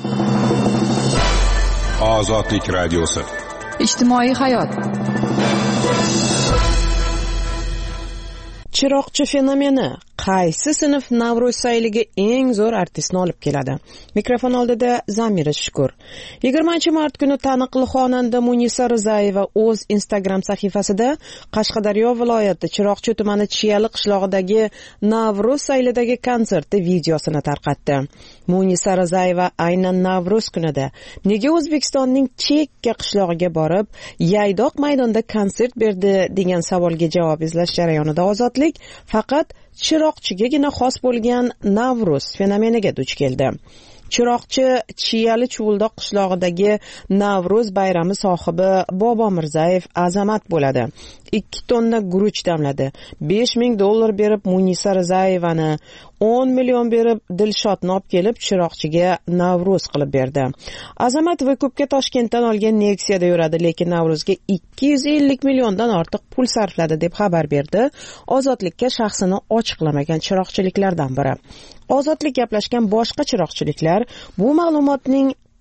Ozodlik radiosi. Ijtimoiy hayot. Chiroqchi fenomeni. Qaysi sinf Navro'z sayliga eng zo'r artistni olib keladi? Mikrofon oldida Zamira Shukur. yigirmanchi mart kuni taniqli xonanda Munisa Rizayeva o'z Instagram sahifasida Qashqadaryo viloyati Chiroqchi tumani Chiyali qishlog'idagi Navro'z saylidagi konserti videosini tarqatdi. Munisa Rizayeva aynan Navro'z kunida nega O'zbekistonning chekka qishlog'iga borib, Yaydoq maydonda konsert berdi degan savolga javob izlash jarayonida Ozodlik faqat Chiroqchigagina xos bo'lgan Navro'z fenomeniga duch keldi. Chiroqchi Chiyali Chuvuldoq qishlog'idagi Navro'z bayrami sohibi Bobo Mirzayev azamat bo'ladi. ikki tonna guruch damladi. besh ming dollar berib Munisa Rizayevani, o'n million berib Dilshodni olib kelib Chiroqchiga Navro'z qilib berdi. Azamat va ko'pga Toshkentdan olgan Nexia'da yuradi, lekin Navro'zga ikki yuz ellik milliondan ortiq pul sarfladi deb xabar berdi Ozodlikka shaxsini ochiqlamagan chiroqchiliklardan biri. Ozodlik gaplashgan boshqa chiroqchiliklar bu ma'lumotning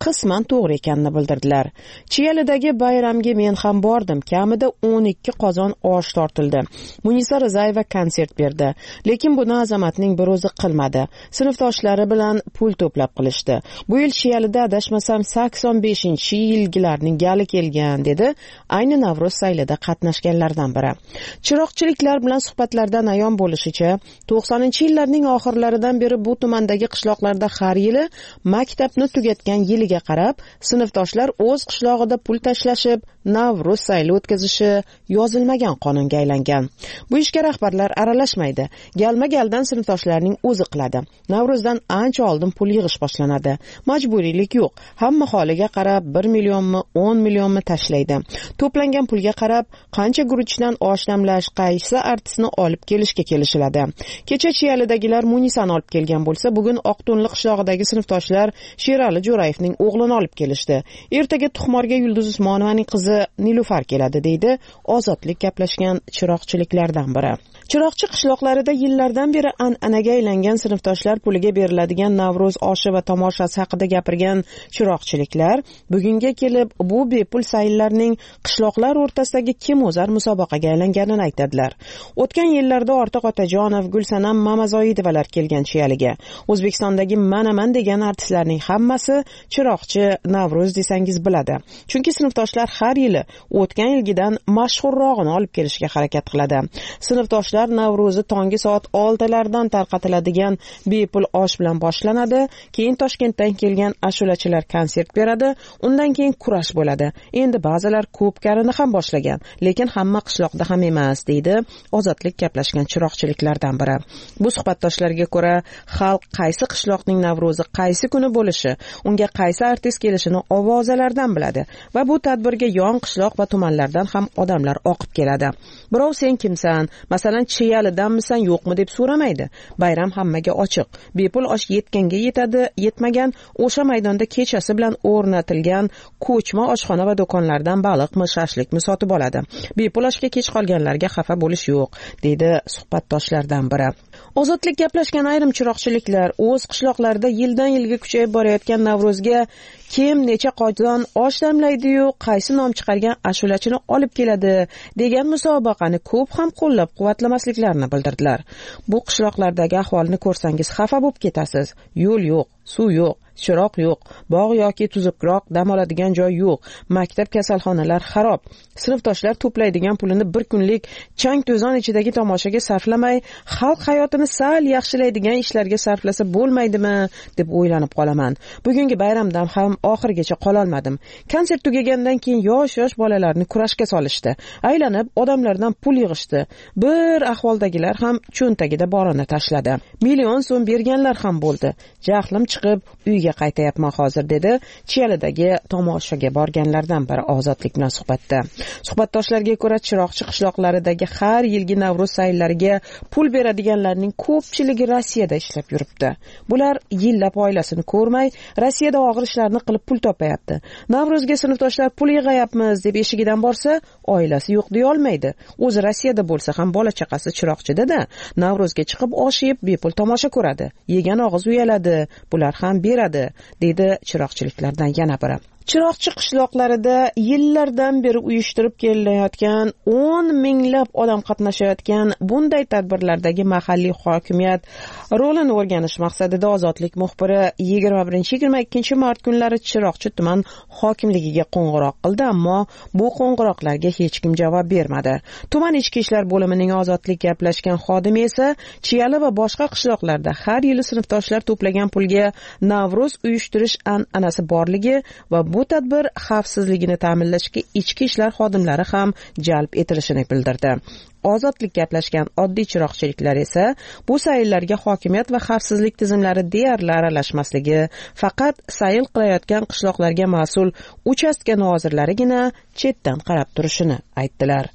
qisman to'g'ri ekanini bildirdilar. Chiyalidagi bayramga men ham bordim. Kamida o'n ikki qozon osh tortildi. Munisa Rizayeva konsert berdi. Lekin buni Azamatning bir o'zi qilmadi. Sinfdoshlari bilan pul to'plab qilishdi. Bu yil Chiyalida adashmasam sakson beshinchi yilgilarning gali kelgan, dedi ayni Navro'z saylida qatnashganlardan biri. Chiroqchiliklar bilan suhbatlardan ayon bo'lishicha, to'qsoninchi yillarning oxirlaridan beri bu tumandagi qishloqlarda har yili maktabni tugatgan yiliga qarab sinfdoshlar o'z qishlog'ida pul tashlashib Navro'z sayli o'tkazishi yozilmagan qonunga aylangan. Bu ishga rahbarlar aralashmaydi. Galma-galdan sinfdoshlarning o'zi qiladi. Navro'zdan ancha oldin pul yig'ish boshlanadi. Majburiylik yo'q. Hamma holiga qarab bir millionmi, o'n millionmi tashlaydi. To'plangan pulga qarab qancha guruchdan osh damlash, qaysi artistni olib kelishga kelishiladi. Kecha Chiyalidagilar Munisani olib kelgan bo'lsa, bugun Oqto'nli qishlog'idagi sinfdoshlar Sherali Jo'rayevning o'g'lini olib kelishdi. Ertaga Tuxmorga Yulduz Usmonovaning qizi Nilufar keladi, deydi Ozodlik gaplashgan chiroqchiliklardan biri. Chiroqchi qishloqlarida yillardan beri an'anaga aylangan sinfdoshlar puliga beriladigan Navro'z oshi va tomoshasi haqida gapirgan chiroqchiliklar bugunga kelib bu bepul sayllarning qishloqlar o'rtasidagi kim o'zar musobaqaga aylanganini aytadilar. O'tgan yillarda Ortiq Otajonov, Gulsanam Mamazoidovalar kelgan Chiyaliga. O'zbekistondagi Manaman degan artistlarning hammasi chiroqchi Navro'z desangiz biladi. Chunki sinfdoshlar har yili o'tgan yilgidan mashhurrog'ini olib kelishga harakat qiladi. Sinfdoshlar Navro'zi tongi soat oltilardan tarqatiladigan bepul osh bilan boshlanadi. Keyin Toshkentdan kelgan ashulachilar konsert beradi. Undan keyin kurash bo'ladi. Endi ba'zilar ko'pkarini ham boshlagan, lekin hamma qishloqda ham emas, deydi Ozodlik gaplashgan chiroqchiliklardan biri. Bu suhbatdoshlarga ko'ra, xalq qaysi qishloqning Navro'zi qaysi kuni bo'lishi, unga qaysi artist kelishini ovozalardan biladi va bu tadbirga yon qishloq va tumanlardan ham odamlar oqib keladi. Birov sen kimsan, masalan Chiyalidanmisan yo'qmi deb so'ramaydi. Bayram hammaga ochiq. Bepul osh yetganga yetadi, yetmagan o'sha maydonda kechasi bilan o'rnatilgan ko'chma oshxona va do'konlardan baliqmi, shashlikmi sotib oladi. Bepul oshga kech qolganlarga xafa bo'lish yo'q, deydi suhbatdoshlardan biri. Ozodlik gaplashgan ayrim chiroqchiliklar o'z qishloqlarida yildan yilga kuchayib borayotgan Navro'zga kim necha qozon osh damlaydi-yu, qaysi nom chiqargan ashulachini olib keladi degan musobaqani ko'p ham qo'llab-quvvatlamasliklarini bildirdilar. Bu qishloqlardagi ahvolni ko'rsangiz xafa bo'lib ketasiz. Yo'l yo'q, suv yo'q, chiroq yo'q, bog' yoki tuzukroq dam oladigan joy yo'q, maktab, kasalxonalar xarob. Sinfdoshlar to'playdigan pulini bir kunlik chang-to'zon ichidagi tomoshaga sarflamay, xalq hayotini sal yaxshilaydigan ishlarga sarflasa bo'lmaydimi deb o'ylanib qolaman. Bugungi bayramdan ham oxirgacha qola olmadim. Konsert tugagandan keyin yosh-yosh bolalarni kurashga solishdi. Aylanib odamlardan pul yig'ishdi. Bir ahvoldagilar ham cho'ntagida borini tashladi. Million so'm berganlar ham bo'ldi. Jahlim chiqib uyga qaytayapman hozir, dedi Chiyalidagi tomoshaga borganlardan biri Ozodlik bilan suhbatda. Suhbatdoshlarga ko'ra, chiroqchi qishloqlaridagi har yilgi Navro'z sayllariga pul beradiganlarning ko'pchiligi Rossiyada ishlab yuribdi. Bular yillab oilasini ko'rmay, Rossiyada og'ir ishlarni qilib pul topayapti. Navro'zga sinfdoshlar pul yig'ayapmiz deb eshigidan borsa, oilasi yo'q deya olmaydi. O'zi Rossiyada bo'lsa ham bola chaqasi chiroqchida-da, Navro'zga chiqib osh yeb bepul tomosha ko'radi. Yegan og'iz uyaladi. Bular ham beradi, deydi chiroqchiliklardan yana biri. Chiroqchi qishloqlarida yillardan beri uyushtirib kelinayotgan o'n minglab odam qatnashayotgan bunday tadbirlardagi mahalliy hokimiyat rolini o'rganish maqsadida Ozodlik muxbiri yigirma birinchi yigirma ikkinchi mart kunlari Chiroqchi tuman hokimligiga qo'ng'iroq qildi, ammo bu qo'ng'iroqlarga hech kim javob bermadi. Tuman ichki ishlar bo'limining Ozodlik gaplashgan xodimi esa Chiyali va boshqa qishloqlarda har yili sinfdoshlar to'plagan pulga Navro'z uyushtirish an'anasi borligi va bu tadbir xavfsizligini ta'minlashga ichki ishlar xodimlari ham jalb etilishini bildirdi. Ozodlik gaplashgan oddiy chiroqchiliklar esa bu sayllarga hokimiyat va xavfsizlik tizimlari deyarli aralashmasligi, faqat sayl qilayotgan qishloqlarga mas'ul uchastka nozirlarigina chetdan qarab turishini aytdilar.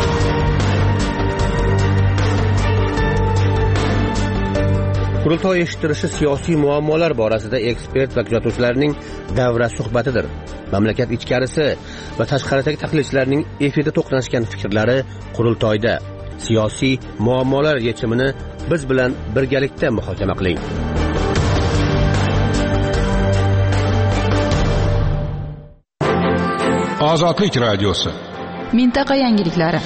Qurultoy eshittirishi siyosiy muammolar borasida ekspert va kuzatuvchilarning davra suhbatidir. Mamlakat ichkarisi va tashqaridagi tahlilchilarning efirda to'qnashgan fikrlari qurultoyda. Siyosiy muammolar yechimini biz bilan birgalikda muhokama qiling. Ozodlik radiosi. Mintaqa yangiliklari.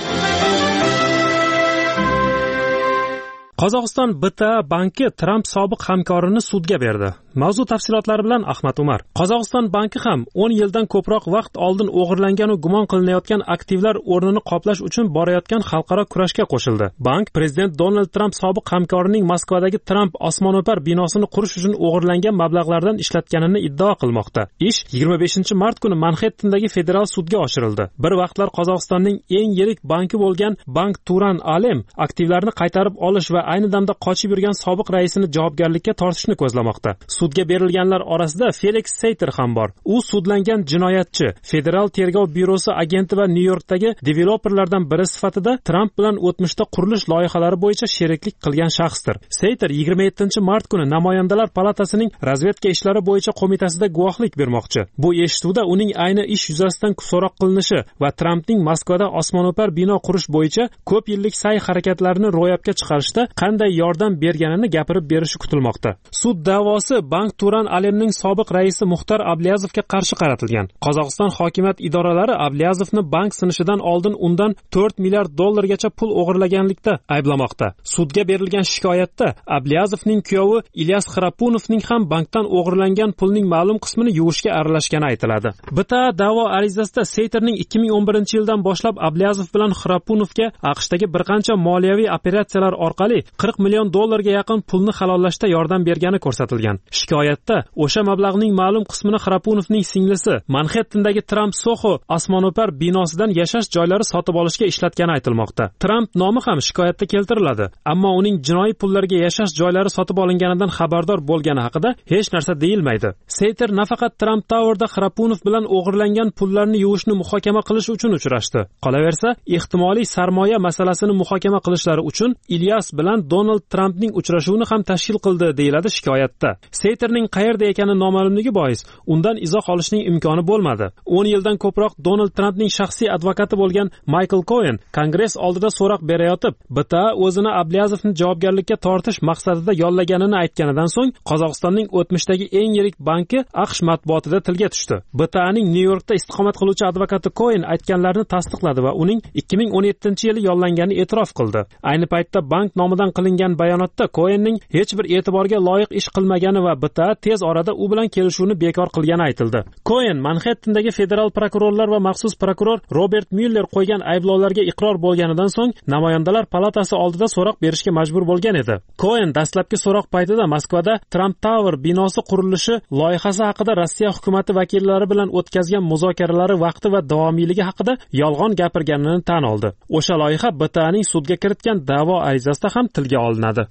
Qozog'iston B T A banki Tramp sobiq hamkorini sudga berdi. Mavzu tafsilotlari bilan Ahmad Umar. Qozog'iston banki ham o'n yildan ko'proq vaqt oldin o'g'irlangan va gumon qilinayotgan aktivlar o'rnini qoplash uchun borayotgan xalqaro kurashga qo'shildi. Bank prezident Donald Tramp sobiq hamkorining Moskvadagi Tramp osmono'par binosini qurish uchun o'g'irlangan mablag'lardan ishlatganini iddao qilmoqda. Ish yigirma beshinchi mart kuni Manhattendagi federal sudga oshirildi. Bir vaqtlar Qozog'istonning eng yirik banki bo'lgan Bank Turan Alem aktivlarni qaytarib olish va ayni damda qochib yurgan sobiq raisini javobgarlikka tortishni ko'zlamoqda. Sudga berilganlar orasida Felix Seiter ham bor. U sudlangan jinoyatchi, Federal tergov byurosi agenti va Nyu-Yorkdagi developerlardan biri sifatida Tramp bilan o'tmishda qurilish loyihalari bo'yicha sheriklik qilgan shaxsdir. Seiter yigirma yettinchi mart kuni Namoyandalar palatasining razvedka ishlari bo'yicha qo'mitasida guvohlik bermoqchi. Bu eshituvda uning ayni ish yuzasidan so'roq qilinishi va Trampning Moskvada osmono'par bino qurish bo'yicha ko'p yillik sa'y-harakatlarini ro'yobga chiqarishda qanday yordam berganini gapirib berishi kutilmoqda. Sud da'vosi Bank Turan Alemning sobiq raisi Muxtar Ablyazovga qarshi qaratilgan. Qozog'iston hokimiyat idoralari Abyazovni bank sinishidan oldin undan to'rt milliard dollargacha pul o'g'irlaganlikda ayblamoqda. Sudga berilgan shikoyatda Abyazovning kuyovi Ilyas Xrapunovning ham bankdan o'g'irlangan pulning ma'lum qismini yuvishga aralashgani aytiladi. B T A da'vo arizasida Seiterning ikki ming o'n birinchi yildan boshlab Abyazov bilan Xrapunovga AQShdagi bir qancha moliyaviy operatsiyalar orqali qirq million dollarga yaqin pulni halollashda yordam bergani ko'rsatilgan. Shikoyatda o'sha mablag'ning ma'lum qismini Xrapunovning singlisi Manhattendagi Trump Soho osmono'par binosidan yashash joylari sotib olishga ishlatgani aytilmoqda. Trump nomi ham shikoyatda keltiriladi, ammo uning jinoiy pullarga yashash joylari sotib olinganidan xabardor bo'lgani haqida hech narsa deyilmaydi. Seiter nafaqat Trump Towerda Xrapunov bilan o'g'irlangan pullarni yuvishni muhokama qilish uchun uchrashdi. Qolaversa, ehtimoliy sarmoya masalasini muhokama qilishlari uchun Ilyas bilan Donald Trampning uchrashuvini ham tashkil qildi deyiladi shikoyatda. Seiterning qayerda ekani noma'lumligi bois undan izoh olishning imkoni bo'lmadi. o'n yildan ko'proq Donald Trampning shaxsiy advokati bo'lgan Michael Cohen Kongress oldida so'roq berayotib, B T A o'zini Abyazovni javobgarlikka tortish maqsadida yollaganini aytganidan so'ng Qozog'istonning o'tmishdagi eng yirik banki AQSh matbuotida tilga tushdi. B T Aning Nyu-Yorkda istiqomat qiluvchi advokati Cohen aytganlarini tasdiqladi va uning ikki ming o'n yettinchi yili yollanganini e'tirof qildi. Ayni paytda bank nomidan qilingan bayonotda Cohenning hech bir e'tiborga loyiq ish qilmagani va B T A tez orada u bilan kelishuvni bekor qilgani aytildi. Cohen Manhattendagi federal prokurorlar va maxsus prokuror Robert Mueller qo'ygan ayblovlarga iqror bo'lganidan so'ng Namoyandalar palatasi oldida so'roq berishga majbur bo'lgan edi. Cohen dastlabki so'roq paytida Moskvada Trump Tower binosi qurilishi loyihasi haqida Rossiya hukumati vakillari bilan o'tkazgan muzokaralari vaqti va davomiyligi haqida yolg'on gapirganini tan oldi. O'sha loyiha B T Aning sudga kiritgan da'vo arizasida ham tilga olinadi.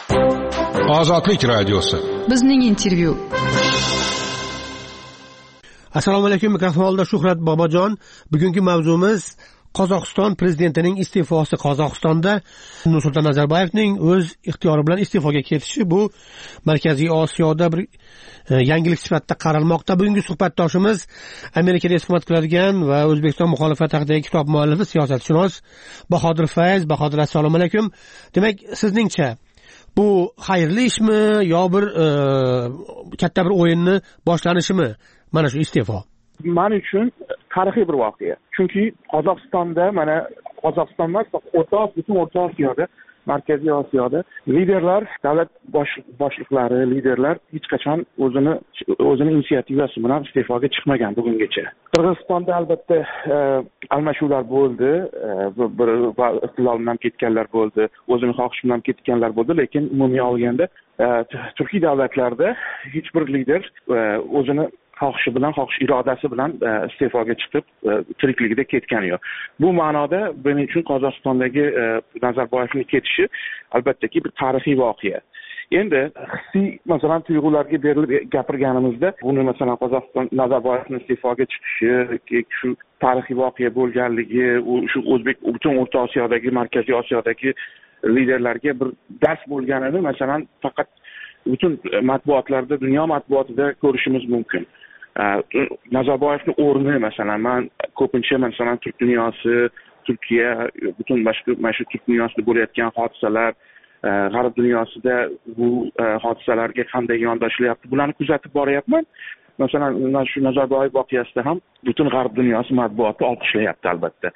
Ozodlik radiosi. Bizning intervyu. Assalomu alaykum, mikrofonda Shuhrat Bobojon. Bugungi mavzumiz Qozog'iston prezidentining iste'fosi. Qozog'istonda Nursulton Nazarboyevning o'z ixtiyori bilan iste'foga ketishi bu Markaziy Osiyoda bir yangilik sifatida qaralmoqda. Bugungi suhbatdoshimiz Amerikada istiqomat qiladigan va O'zbekiston muxolifati haqidagi kitob muallifi, siyosatshunos Bahodir Fayz. Bahodir, assalomu alaykum. Demak, sizningcha bu xayrli ishmi yo bir e, katta bir o'yinni boshlanishimi mana shu iste'fo? Men uchun tarixiy bir voqea. Chunki Qozog'istonda, mana Qozog'iston emas, o'rta butun O'rta Osiyoda, Markaziy Osiyoda liderlar, davlat bosh boshliqlari, liderlar hech qachon o'zini o'zini inisiativasi bilan iste'foga chiqmagan bugungacha. Qirg'izistonda albatta e, almashuvlar bo'ldi, e, bir iqtidor bilan ketganlar bo'ldi, o'zini xohish bilan ketganlar bo'ldi, lekin umumiy olganda e, turkiy davlatlarda hech bir lider e, o'zini xohishi bilan, xohish irodasi bilan e, iste'foga chiqib e, tirikligida ketgani yo'q. Bu ma'noda men uchun Qozog'istondagi e, Nazarboyevning ketishi albattaki bir tarixiy voqea. Endi hissiy masalan tuyg'ularga berilib gapirganimizda, buni masalan Qozog'iston Nazarboyevning iste'foga chiqishi, shu tarixiy voqea bo'lganligi, u shu o'zbek butun O'rta Osiyodagi, Markaziy Osiyodagi liderlarga bir dars bo'lganini masalan faqat butun matbuotlarda, dunyo matbuotida ko'rishimiz mumkin. Nazarboyevning o'rni masalan, men ko'pincha masalan turk dunyosi, Turkiya, butun boshqa mana shu turk dunyosida bo'layotgan hodisalar, g'arb dunyosida bu hodisalarga qanday yondashilyapti, bularni kuzatib boryapman. masalan shu Nazarboyev voqeasida ham butun g'arb dunyosi matbuoti olqishlayapti albatta.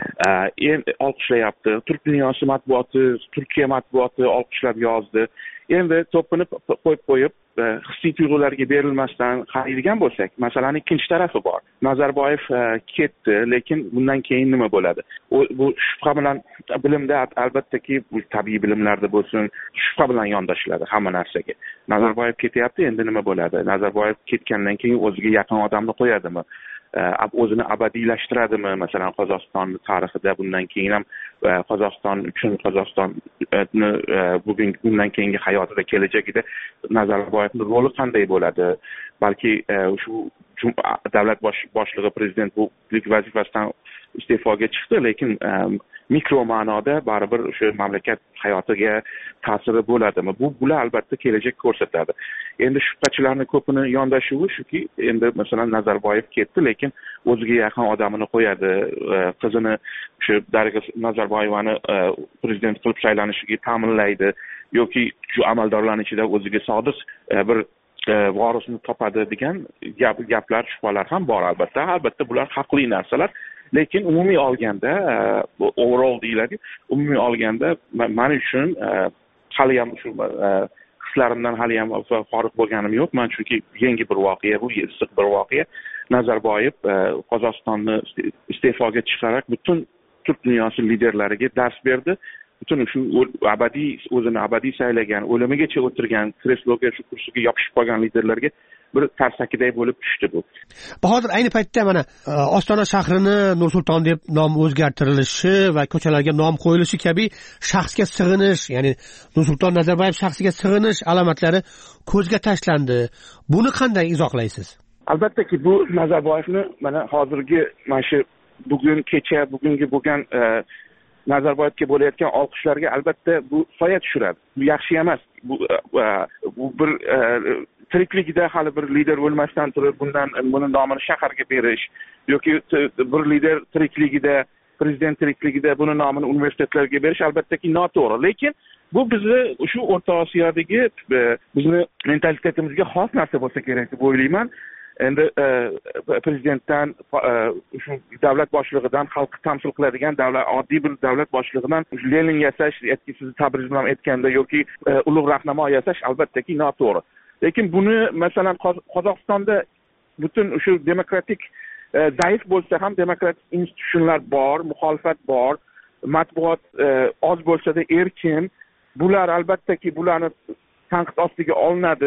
Endi olqishlayapti. Turk dunyosi matbuoti, Turkiya matbuoti olqishlab yozdi. Endi to'pini qo'yib qo'yib hissiy tuyg'ularga berilmasdan qaraydigan bo'lsak, masalaning ikkinchi tarafi bor. Nazarboyev ketdi, lekin bundan keyin nima bo'ladi? Bu shubha bilan bilimda albattaki bu tabiiy bilimlarda bo'lsin, shubha bilan yondashiladi hamma narsaga. Nazarboyev ketyapti, endi nima bo'ladi? Nazarboyev ketgandan keyin o'ziga yaqin odamni qo'yadimi? O'zini abadiylashtiradimi? Masalan, Qozog'iston tarixida bundan keyin ham Qozog'iston uchun Qozog'istonni bugun bundan keyingi hayotida, kelajagida Nazarboyevning roli qanday bo'ladi? Balki shu davlat boshlig'i prezident bu vazifasidan iste'foga chiqdi, lekin mikro ma'noda baribir o'sha mamlakat hayotiga ta'siri bo'ladimi? Bu bular albatta kelajak ko'rsatadi. Endi shubhachilarning ko'pini yondashuvi shuki, endi masalan Nazarboyev ketdi, lekin o'ziga yaqin odamini qo'yadi, qizini shu Darig'a Nazarboyevani prezident qilib saylanishiga ta'minlaydi yoki shu amaldorlarning ichida o'ziga sodiq bir vorisni topadi degan gap gaplar, shubhalar ham bor albatta. Albatta bular haqli narsalar. Lekin umumiy olganda, overall deyiladi, umumiy olganda men uchun hali ham shu hislarimdan hali ham forig' bo'lganim yo'q. Men chunki yangi bir voqea, bu issiq bir voqea. Nazarboyev Qozog'istonni iste'foga chiqarib butun Turk dunyosi liderlariga dars berdi. Butun shu abadiy o'zini abadiy saylagan, o'limigacha o'tirgan, kresloga shu kursiga yopishib qolgan liderlarga bir tarsakiday bo'lib tushdi bu. Bahodir, ayni paytda mana Ostona shahrini Nur-Sulton deb nom o'zgartirilishi va ko'chalarga nom qo'yilishi kabi shaxsga sig'inish, ya'ni Nur-Sulton Nazarboyev shaxsiga sig'inish alomatlari ko'zga tashlandi. Buni qanday izohlaysiz? Albattaki bu Nazarboyevni mana hozirgi mana shu bugun kecha bugungi bo'lgan Nazarboyevga bo'layotgan olqishlarga albatta bu soya tushiradi. Bu yaxshi emas. Bu bu bir tirikligida hali bir lider bo'lmasdan turib bundan buni nomini shaharga berish yoki bir lider tirikligida, prezident tirikligida buni nomini universitetlarga berish albattaki noto'g'ri. Lekin bu bizni shu O'rta Osiyodagi bizni mentalitetimizga xos narsa bo'lsa kerak deb o'ylayman. Endi prezidentdan shu davlat boshlig'idan xalqni tamsil qiladigan davlat oddiy bir davlat boshlig'idan Lenin yasash, sizni tabrik bilan aytganda yoki ulug' rahnamo yasash albattaki noto'g'ri. Lekin buni masalan Qozog'istonda butun shu demokratik zaif bo'lsa ham demokratik institutsionlar bor, muxolifat bor, matbuot oz bo'lsa-da erkin. Bular albattaki bularni tanqid ostiga olinadi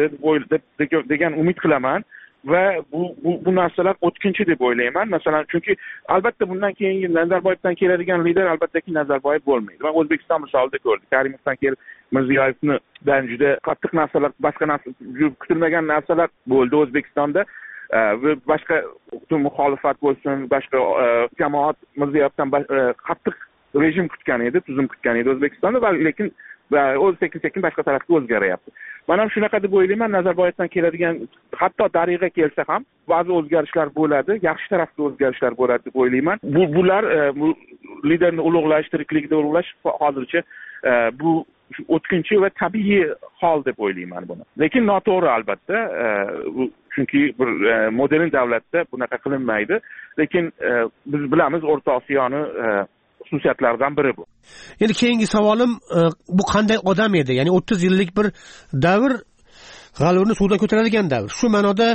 degan umid qilaman. Va bu bu bu narsalar o'tkinchi deb o'ylayman. Masalan, chunki albatta bundan keyingi Nazarboyevdan keladigan lider albattaki Nazarboyev bo'lmaydi. Men O'zbekiston misolida ko'rdik. Karimovdan kelib Mirziyoyevni dan juda qattiq narsalar, boshqa narsa, kutilmagan narsalar bo'ldi O'zbekistonda. Va boshqa muxolifat bo'lsin, boshqa jamoat Mirziyoyevdan qattiq rejim kutgan edi, tuzum kutgan edi O'zbekistonda, va lekin va o'z sekin-sekin boshqa tarafga o'zgaryapti. Men ham shunaqa deb o'ylayman, Nazarboyevdan keladigan, hatto Darig'a kelsa ham ba'zi o'zgarishlar bo'ladi, yaxshi tarafga o'zgarishlar bo'ladi deb o'ylayman. Bu bular bu liderni ulug'lash, tiriklikda ulug'lash hozircha bu o'tkinchi va tabiiy hol deb o'ylayman buni. Lekin noto'g'ri albatta, chunki bir modern davlatda bunaqa qilinmaydi. Lekin biz bilamiz O'rta Osiyoni xususiyatlaridan biri bu. Endi keyingi savolim, bu qanday odam edi? Ya'ni o'ttiz yillik bir davr, g'alvirni suvdan ko'taradigan davr. Shu ma'noda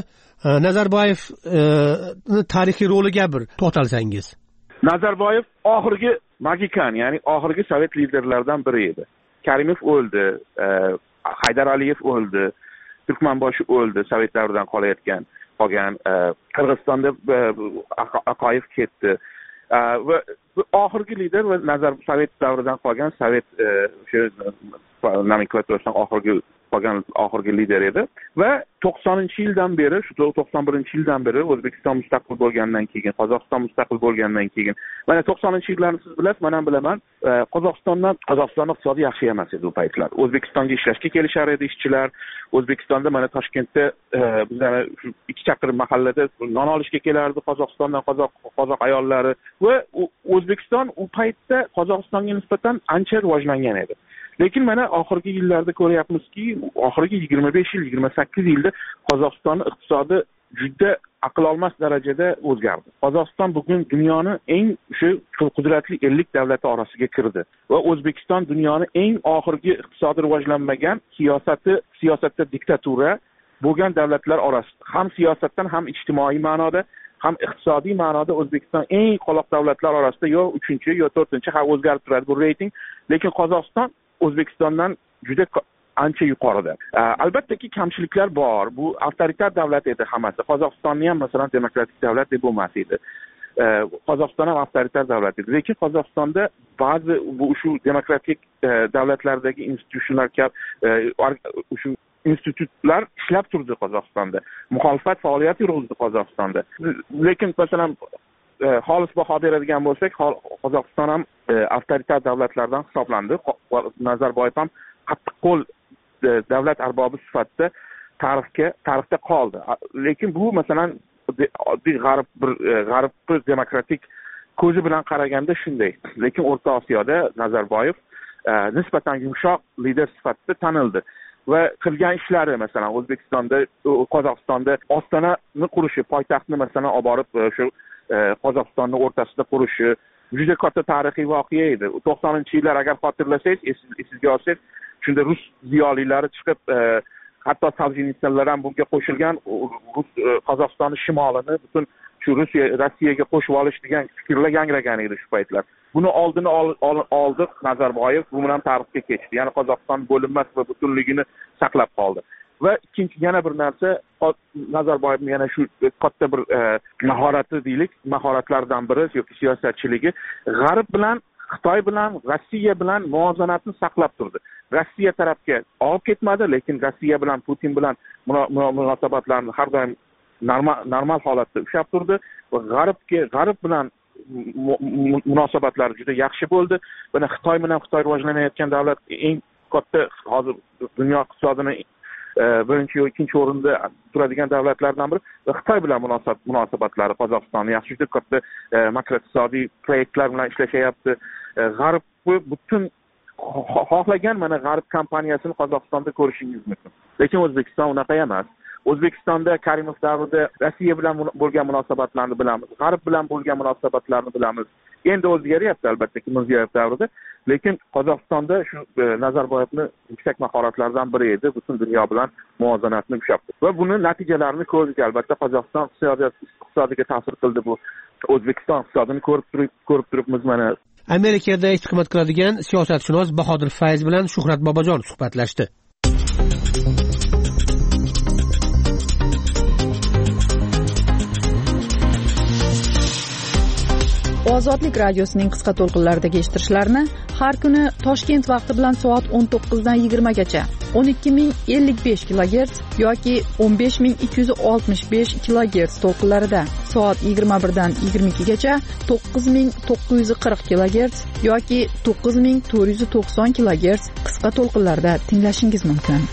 Nazarboyevning tarixiy roliga bir to'xtalsangiz. Nazarboyev oxirgi magikan, ya'ni oxirgi sovet liderlaridan biri edi. Karimov o'ldi, Haydar Aliyev o'ldi, Turkmanboshi o'ldi, sovet davridan qolayotgan, qolgan Qirg'izistonda Aqoyev ketdi. Va oxirgi lider va nazar sovet davridan qolgan sovet o'sha nomenklaturasidan oxirgi qolgan oxirgi lider edi va to'qsoninchi yildan beri, shu to'qson birinchi yildan beri O'zbekiston mustaqil bo'lgandan keyin, Qozog'iston mustaqil bo'lgandan keyin, mana to'qsoninchi yillarni siz bilasiz, men ham bilaman, Qozog'istondan Qozog'iston iqtisodi yaxshi emas edi u paytlar. O'zbekistonga ishlashga kelishar edi ishchilar. O'zbekistonda mana Toshkentda bizlar shu ikki chaqirim mahallada non olishga kelardi Qozog'istondan qozoq qozoq ayollari va O'zbekiston u paytda Qozog'istonga nisbatan ancha rivojlangan edi. Lekin mana oxirgi yillarda ko'ryapmizki, oxirgi yigirma besh yil, yigirma sakkiz yilda Qozog'istonning iqtisodi juda aql olmas darajada o'zgardi. Qozog'iston bugun dunyoning eng shu qudratli ellik davlati orasiga kirdi va O'zbekiston dunyoning eng oxirgi iqtisodiy rivojlanmagan siyosati siyosatda diktatura bo'lgan davlatlar orasida. Ham siyosatdan, ham ijtimoiy ma'noda, ham iqtisodiy ma'noda O'zbekiston eng qoloq davlatlar orasida yo uchinchi yo to'rtinchi ha o'zgarib turadi bu reyting. Lekin Qozog'iston O'zbekistondan juda ancha yuqorida. Albattaki kamchiliklar bor. Bu avtoritar davlat edi hammasi. Qozog'istonni ham masalan demokratik davlat deb bo'lmas edi. Qozog'iston ham avtoritar davlat edi. Lekin Qozog'istonda ba'zi bu shu demokratik davlatlardagi institutlar shu institutlar ishlab turdi Qozog'istonda. Muxolifat faoliyati yurg'izdi Qozog'istonda. Lekin masalan xolis baho beradigan bo'lsak, Qozog'iston ham avtoritar davlatlardan hisoblandi. Nazarboyev ham qattiqqo'l davlat arbobi sifatida tarixga tarixda qoldi. Lekin bu masalan oddiy g'arb bir g'arb bir demokratik ko'zi bilan qaraganda shunday. Lekin O'rta Osiyoda Nazarboyev nisbatan yumshoq lider sifatida tanildi va qilgan ishlari masalan O'zbekistonda, Qozog'istonda ostonani qurishi, poytaxtni masalan olib borib shu Qozog'istonni o'rtasida qurishi juda katta tarixiy voqea edi. to'qsoninchi yillar agar xotirlasangiz, esingizga olsangiz, shunda rus ziyolilari chiqib, hatto Soljenitsinlar ham bunga qo'shilgan, Qozog'istonning shimolini butun shu Rossiya Rossiyaga qo'shib olish degan fikrlar yangragan edi shu paytlar. Buni oldini oldi Nazarboyev, bu bilan tarixga kechdi. Ya'ni Qozog'iston bo'linmas va butunligini saqlab qoldi. Va ikkinchi yana bir narsa, Nazarboyevning yana shu katta bir mahorati deylik, mahoratlaridan biri yoki siyosatchiligi G'arb bilan, Xitoy bilan, Rossiya bilan muvozanatni saqlab turdi. Rossiya tarafga olib ketmadi, lekin Rossiya bilan, Putin bilan munosabatlarni har doim normal normal holatda ushlab turdi va G'arbga, G'arb bilan munosabatlari juda yaxshi bo'ldi. Buni Xitoy bilan Xitoy rivojlanayotgan davlat, eng katta hozir dunyo iqtisodini birinchi yo ikkinchi o'rinda turadigan davlatlardan biri va Xitoy bilan munosabatlari Qozog'iston yaxshi, juda katta makroiqtisodiy proyektlar bilan ishlashyapti. G'arb butun xohlagan mana G'arb kompaniyasini Qozog'istonda ko'rishingiz mumkin. Lekin O'zbekiston unaqa emas. O'zbekistonda Karimov davrida Rossiya bilan bo'lgan munosabatlarni bilamiz, G'arb bilan bo'lgan munosabatlarni bilamiz. Endi o'zgaryapti albatta Mirziyoyev davrida, lekin Qozog'istonda shu Nazarboyevning yuksak mahoratlaridan biri edi, butun dunyo bilan muvozanatni ushlabdi. Va buni natijalarini ko'rdik albatta. Qozog'iston iqtisodiga ta'sir qildi bu. O'zbekiston iqtisodini ko'rib turib ko'rib turibmiz mana. Amerikada istiqomat qiladigan siyosatshunos Bahodir Fayz bilan Shuhrat Bobojon suhbatlashdi. Ozodlik radiosining qisqa to'lqinlaridagi eshittirishlarni har kuni Toshkent vaqti bilan soat o'n to'qqizdan yigirma gacha o'n ikki ming ellik besh kilogerts yoki o'n besh ming ikki yuz oltmish besh kilogerts to'lqinlarida, soat yigirma birdan yigirma ikki gacha to'qqiz ming to'qqiz yuz qirq kilogerts yoki to'qqiz ming to'rt yuz to'qson kilogerts qisqa to'lqinlarda tinglashingiz mumkin.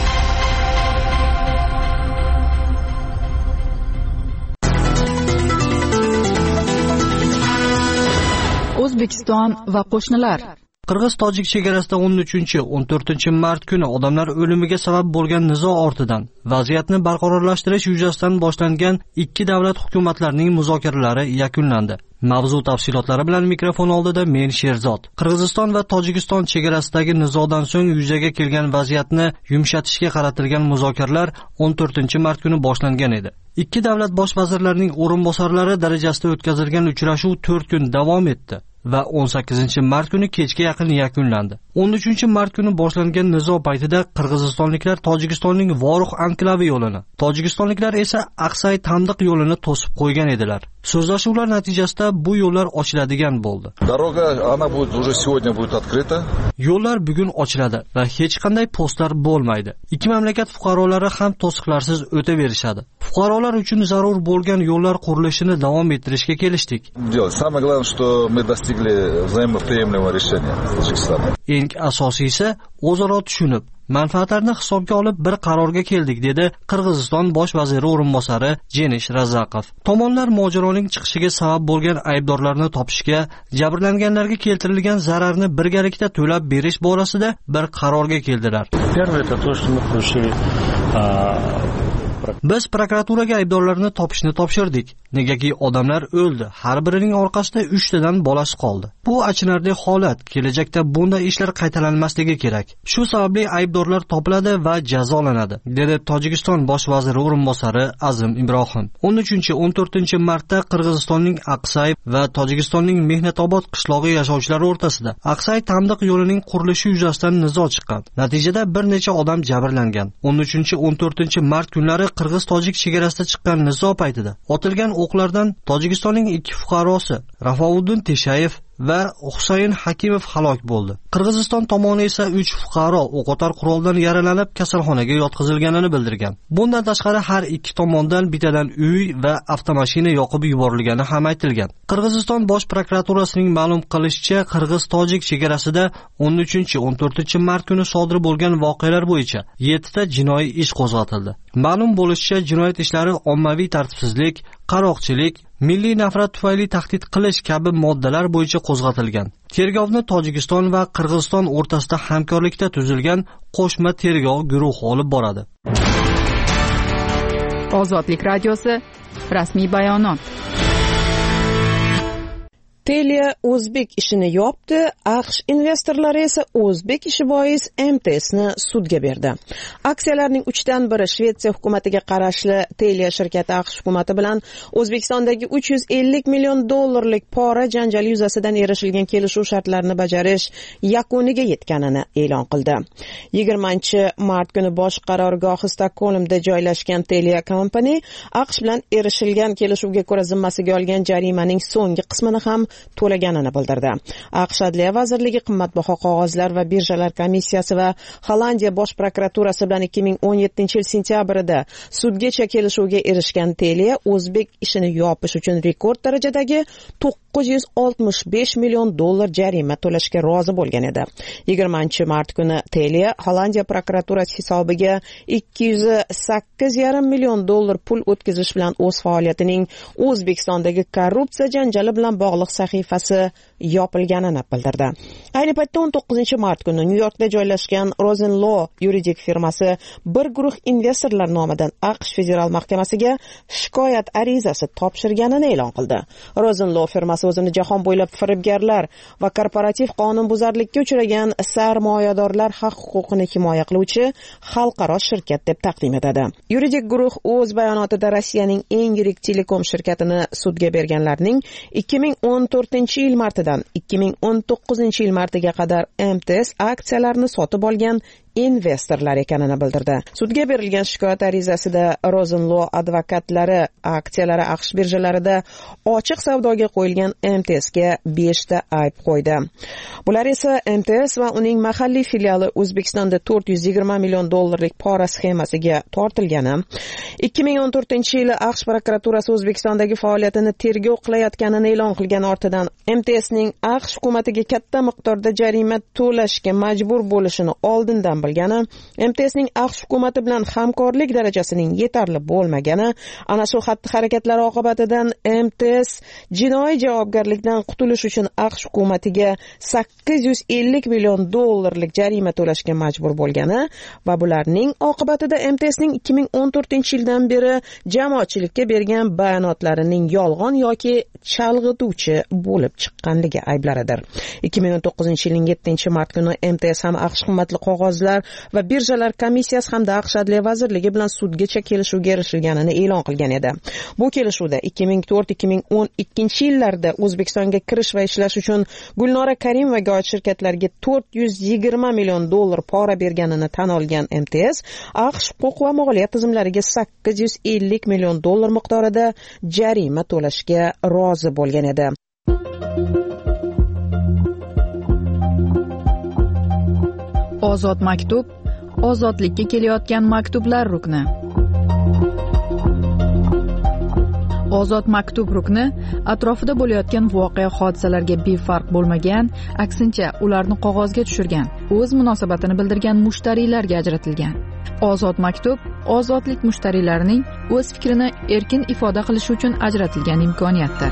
O'zbekiston va qo'shnilar. Qirg'iz-tojik chegarasida o'n uchinchi o'n to'rtinchi mart kuni odamlar o'limiga sabab bo'lgan nizo ortidan vaziyatni barqarorlashtirish yuzasidan boshlangan ikki davlat hukumatlarining muzokaralari yakunlandi. Mavzu tafsilotlari bilan mikrofon oldida men Sherzod. Qirg'iziston va Tojikiston chegarasidagi nizodan so'ng yuzaga kelgan vaziyatni yumshatishga qaratilgan muzokaralar o'n to'rtinchi mart kuni boshlangan edi. Ikki davlat bosh vazirlarining o'rinbosarlari darajasida o'tkazilgan uchrashuv to'rt kun davom etdi va o'n sakkizinchi mart kuni kechga yaqin yakunlandi. o'n uchinchi mart kuni boshlangan nizo paytida qirg'izistonliklar Tojikistonning Voruh anklavi yo'lini, tojikistonliklar esa Aqsay Tandiq yo'lini to'sib qo'ygan edilar. So'zlashuvlar natijasida bu yo'llar ochiladigan bo'ldi. Дорога, она будет уже сегодня будет открыта. Yo'llar bugun ochiladi va hech qanday postlar bo'lmaydi. Ikki mamlakat fuqarolari ham to'siqlarsiz o'taverishadi. Fuqarolar uchun zarur bo'lgan yo'llar qurilishini davom ettirishga kelishdik. Самое главное, что мы достигли взаимоприемлемого решения с Tojikiston. Eng asosiysi o'zaro tushunib, manfaatlarni hisobga olib bir qarorga keldik, dedi Qirg'iziston bosh vaziri o'rinbosari Jenish Razaqov. Tomonlar mojaroning chiqishiga sabab bo'lgan aybdorlarni topishga, jabrlanganlarga keltirilgan zararni birgalikda to'lab berish borasida bir qarorga keldilar. Biz prokuraturaga aybdorlarni topishni topshirdik. Negaki odamlar o'ldi. Har birining orqasida uchtadan bolasi qoldi. Bu achinarli holat. Kelajakda bunday ishlar qaytalanmasligi kerak. Shu sababli aybdorlar topiladi va jazolanadi, dedi Tojikiston bosh vaziri o'rinbosari Azim Ibrohim. o'n uchinchi o'n to'rtinchi martda Qirg'izistonning Aqsay va Tojikistonning Mehnatobod qishlog'i yashovchilari o'rtasida Aqsay Tandiq yo'lining qurilishi yuzasidan nizo chiqqan. Natijada bir necha odam jabrlangan. o'n uchinchi o'n to'rtinchi mart kunlari Qirg'iz-Tojik chegarasida chiqqan nizo paytida otilgan o'qlardan Tojikistonning ikki fuqarosi Rafavuddin Teshayev va Husayn Hakimov halok bo'ldi. Qirg'iziston tomoni esa uch fuqaro o'qotar quroldan yaralanib kasalxonaga yotqizilganini bildirgan. Bundan tashqari har ikki tomondan bittadan uy va avtomashina yoqib yuborilgani ham aytilgan. Qirg'iziston bosh prokuraturasining ma'lum qilishicha, Qirg'iz-Tojik chegarasida o'n uchinchi o'n to'rtinchi mart kuni sodir bo'lgan voqealar bo'yicha yettita jinoiy ish qo'zg'atildi. Ma'lum bo'lishicha, jinoyat ishlari ommaviy tartibsizlik, qaroqchilik, milliy nafrat tufayli tahdid qilish kabi moddalar bo'yicha qo'zg'atilgan. Tergovni Tojikiston va Qirg'iziston o'rtasida hamkorlikda tuzilgan qo'shma tergov guruhi olib boradi. Ozodlik radiosi rasmiy bayonot. Telia O'zbek ishini yopdi, AQSh investorlari esa O'zbek ishi bois M T S'ni sudga berdi. Aksiyalarning uchdan biri Shvetsiya hukumatiga qarashli Telia shirkati AQSh hukumati bilan O'zbekistondagi uch yuz ellik million dollarlik pora janjali yuzasidan erishilgan kelishuv shartlarini bajarish yakuniga yetganini e'lon qildi. yigirmanchi mart kuni bosh qarorgohi Stokgolmda joylashgan Telia Company AQSh bilan erishilgan kelishuvga ko'ra zimmasiga olgan jarimaning so'nggi qismini ham to'laganini bildirdi. AQSh Adliya vazirligi qimmatbaho qog'ozlar va birjalar komissiyasi va Hollandiya bosh prokuraturasi bilan ikki ming o'n yettinchi yil sentyabrida sudgacha kelishuvga erishgan Telia O'zbek ishini yopish uchun rekord darajadagi to'qqiz yuz oltmish besh million dollar jarima to'lashga rozi bo'lgan edi. yigirmanchi mart kuni Telia Hollandiya prokuraturasi hisobiga ikki yuz sakkiz yarim million dollar pul o'tkazish bilan o'z faoliyatining O'zbekistondagi korrupsiya janjali bilan bog'liq sahifasi yopilganini bildirdi. Ayni paytda o'n to'qqizinchi mart kuni Nyu-Yorkda joylashgan Rosenlaw yuridik firmasi bir guruh investorlar nomidan AQSh federal mahkamasiga shikoyat arizasi topshirganini e'lon qildi. Rosenlaw firmasi o'zini jahon bo'ylab firibgarlar va korporativ qonunbuzarlikka uchragan sarmoyadorlar haq-huquqini himoya qiluvchi xalqaro shirkat deb taqdim etadi. Yuridik guruh o'z bayonotida Rossiyaning eng yirik telekom shirkatini sudga berganlarning ikki ming o'n to'rtinchi yil martidan ikki ming o'n to'qqizinchi yil martiga qadar M T S aksiyalarini sotib olgan investorlar ekanini bildirdi. Sudga berilgan shikoyat arizasida Rosenlaw advokatlari aksiyalari AQSh birjalarida ochiq savdoga qo'yilgan M T S'ga besh ta ayb qo'ydi. Bular esa M T S va uning mahalliy filiali O'zbekistonda to'rt yuz yigirma million dollarlik pora sxemasiga tortilgani, ikki ming o'n to'rtinchi yili AQSh prokuraturasi O'zbekistondagi faoliyatini tergov qilayotganini e'lon qilgan ortidan M T S'ning AQSh hukumatiga katta miqdorda jarima to'lashga majbur bo'lishini oldindan bilgani, M T S'ning AQSh hukumati bilan hamkorlik darajasining yetarli bo'lmagani, ana shu xatti-harakatlar oqibatidan M T S jinoiy javobgarlikdan qutulish uchun AQSh hukumatiga sakkiz yuz ellik million dollarlik jarima to'lashga majbur bo'lgani va bularning oqibatida M T S'ning ikki ming o'n to'rtinchi yildan beri jamoatchilikka bergan bayonotlarining yolg'on yoki chalg'ituvchi bo'lib chiqqanligi ayblaridir. ikki ming o'n to'qqizinchi yilning yettinchi mart kuni M T S ham AQSh qimmatli qog'ozlar va birjalar komissiyasi hamda AQSh Adliya vazirligi bilan sudgacha kelishuvga erishilganini e'lon qilgan edi. Bu kelishuvda ikki ming to'rt ikki ming o'n ikkinchi yillarda O'zbekistonga kirish va ishlash uchun Gulnora Karimovaga oid shirkatlarga to'rt yuz yigirma million dollar pora berganini tan olgan M T S, AQSh huquq va moliya tizimlariga sakkiz yuz ellik million dollar miqdorida jarima to'lashga rozi bo'lgan edi. Ozod maktub, ozodlikka kelayotgan maktublar rukni. Ozod maktub rukni atrofida bo'layotgan voqea hodisalarga befarq bo'lmagan, aksincha ularni qog'ozga tushirgan, o'z munosabatini bildirgan mushtariylarga ajratilgan. Ozod maktub ozodlik mushtariylarining o'z fikrini erkin ifoda qilishi uchun ajratilgan imkoniyatdir.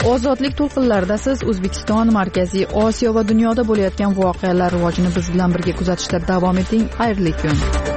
ozodlik to'lqinlarida siz O'zbekiston, Markaziy Osiyo va dunyoda bo'layotgan voqealar rivojini biz bilan birga kuzatishda davom eting. Xayrli kun.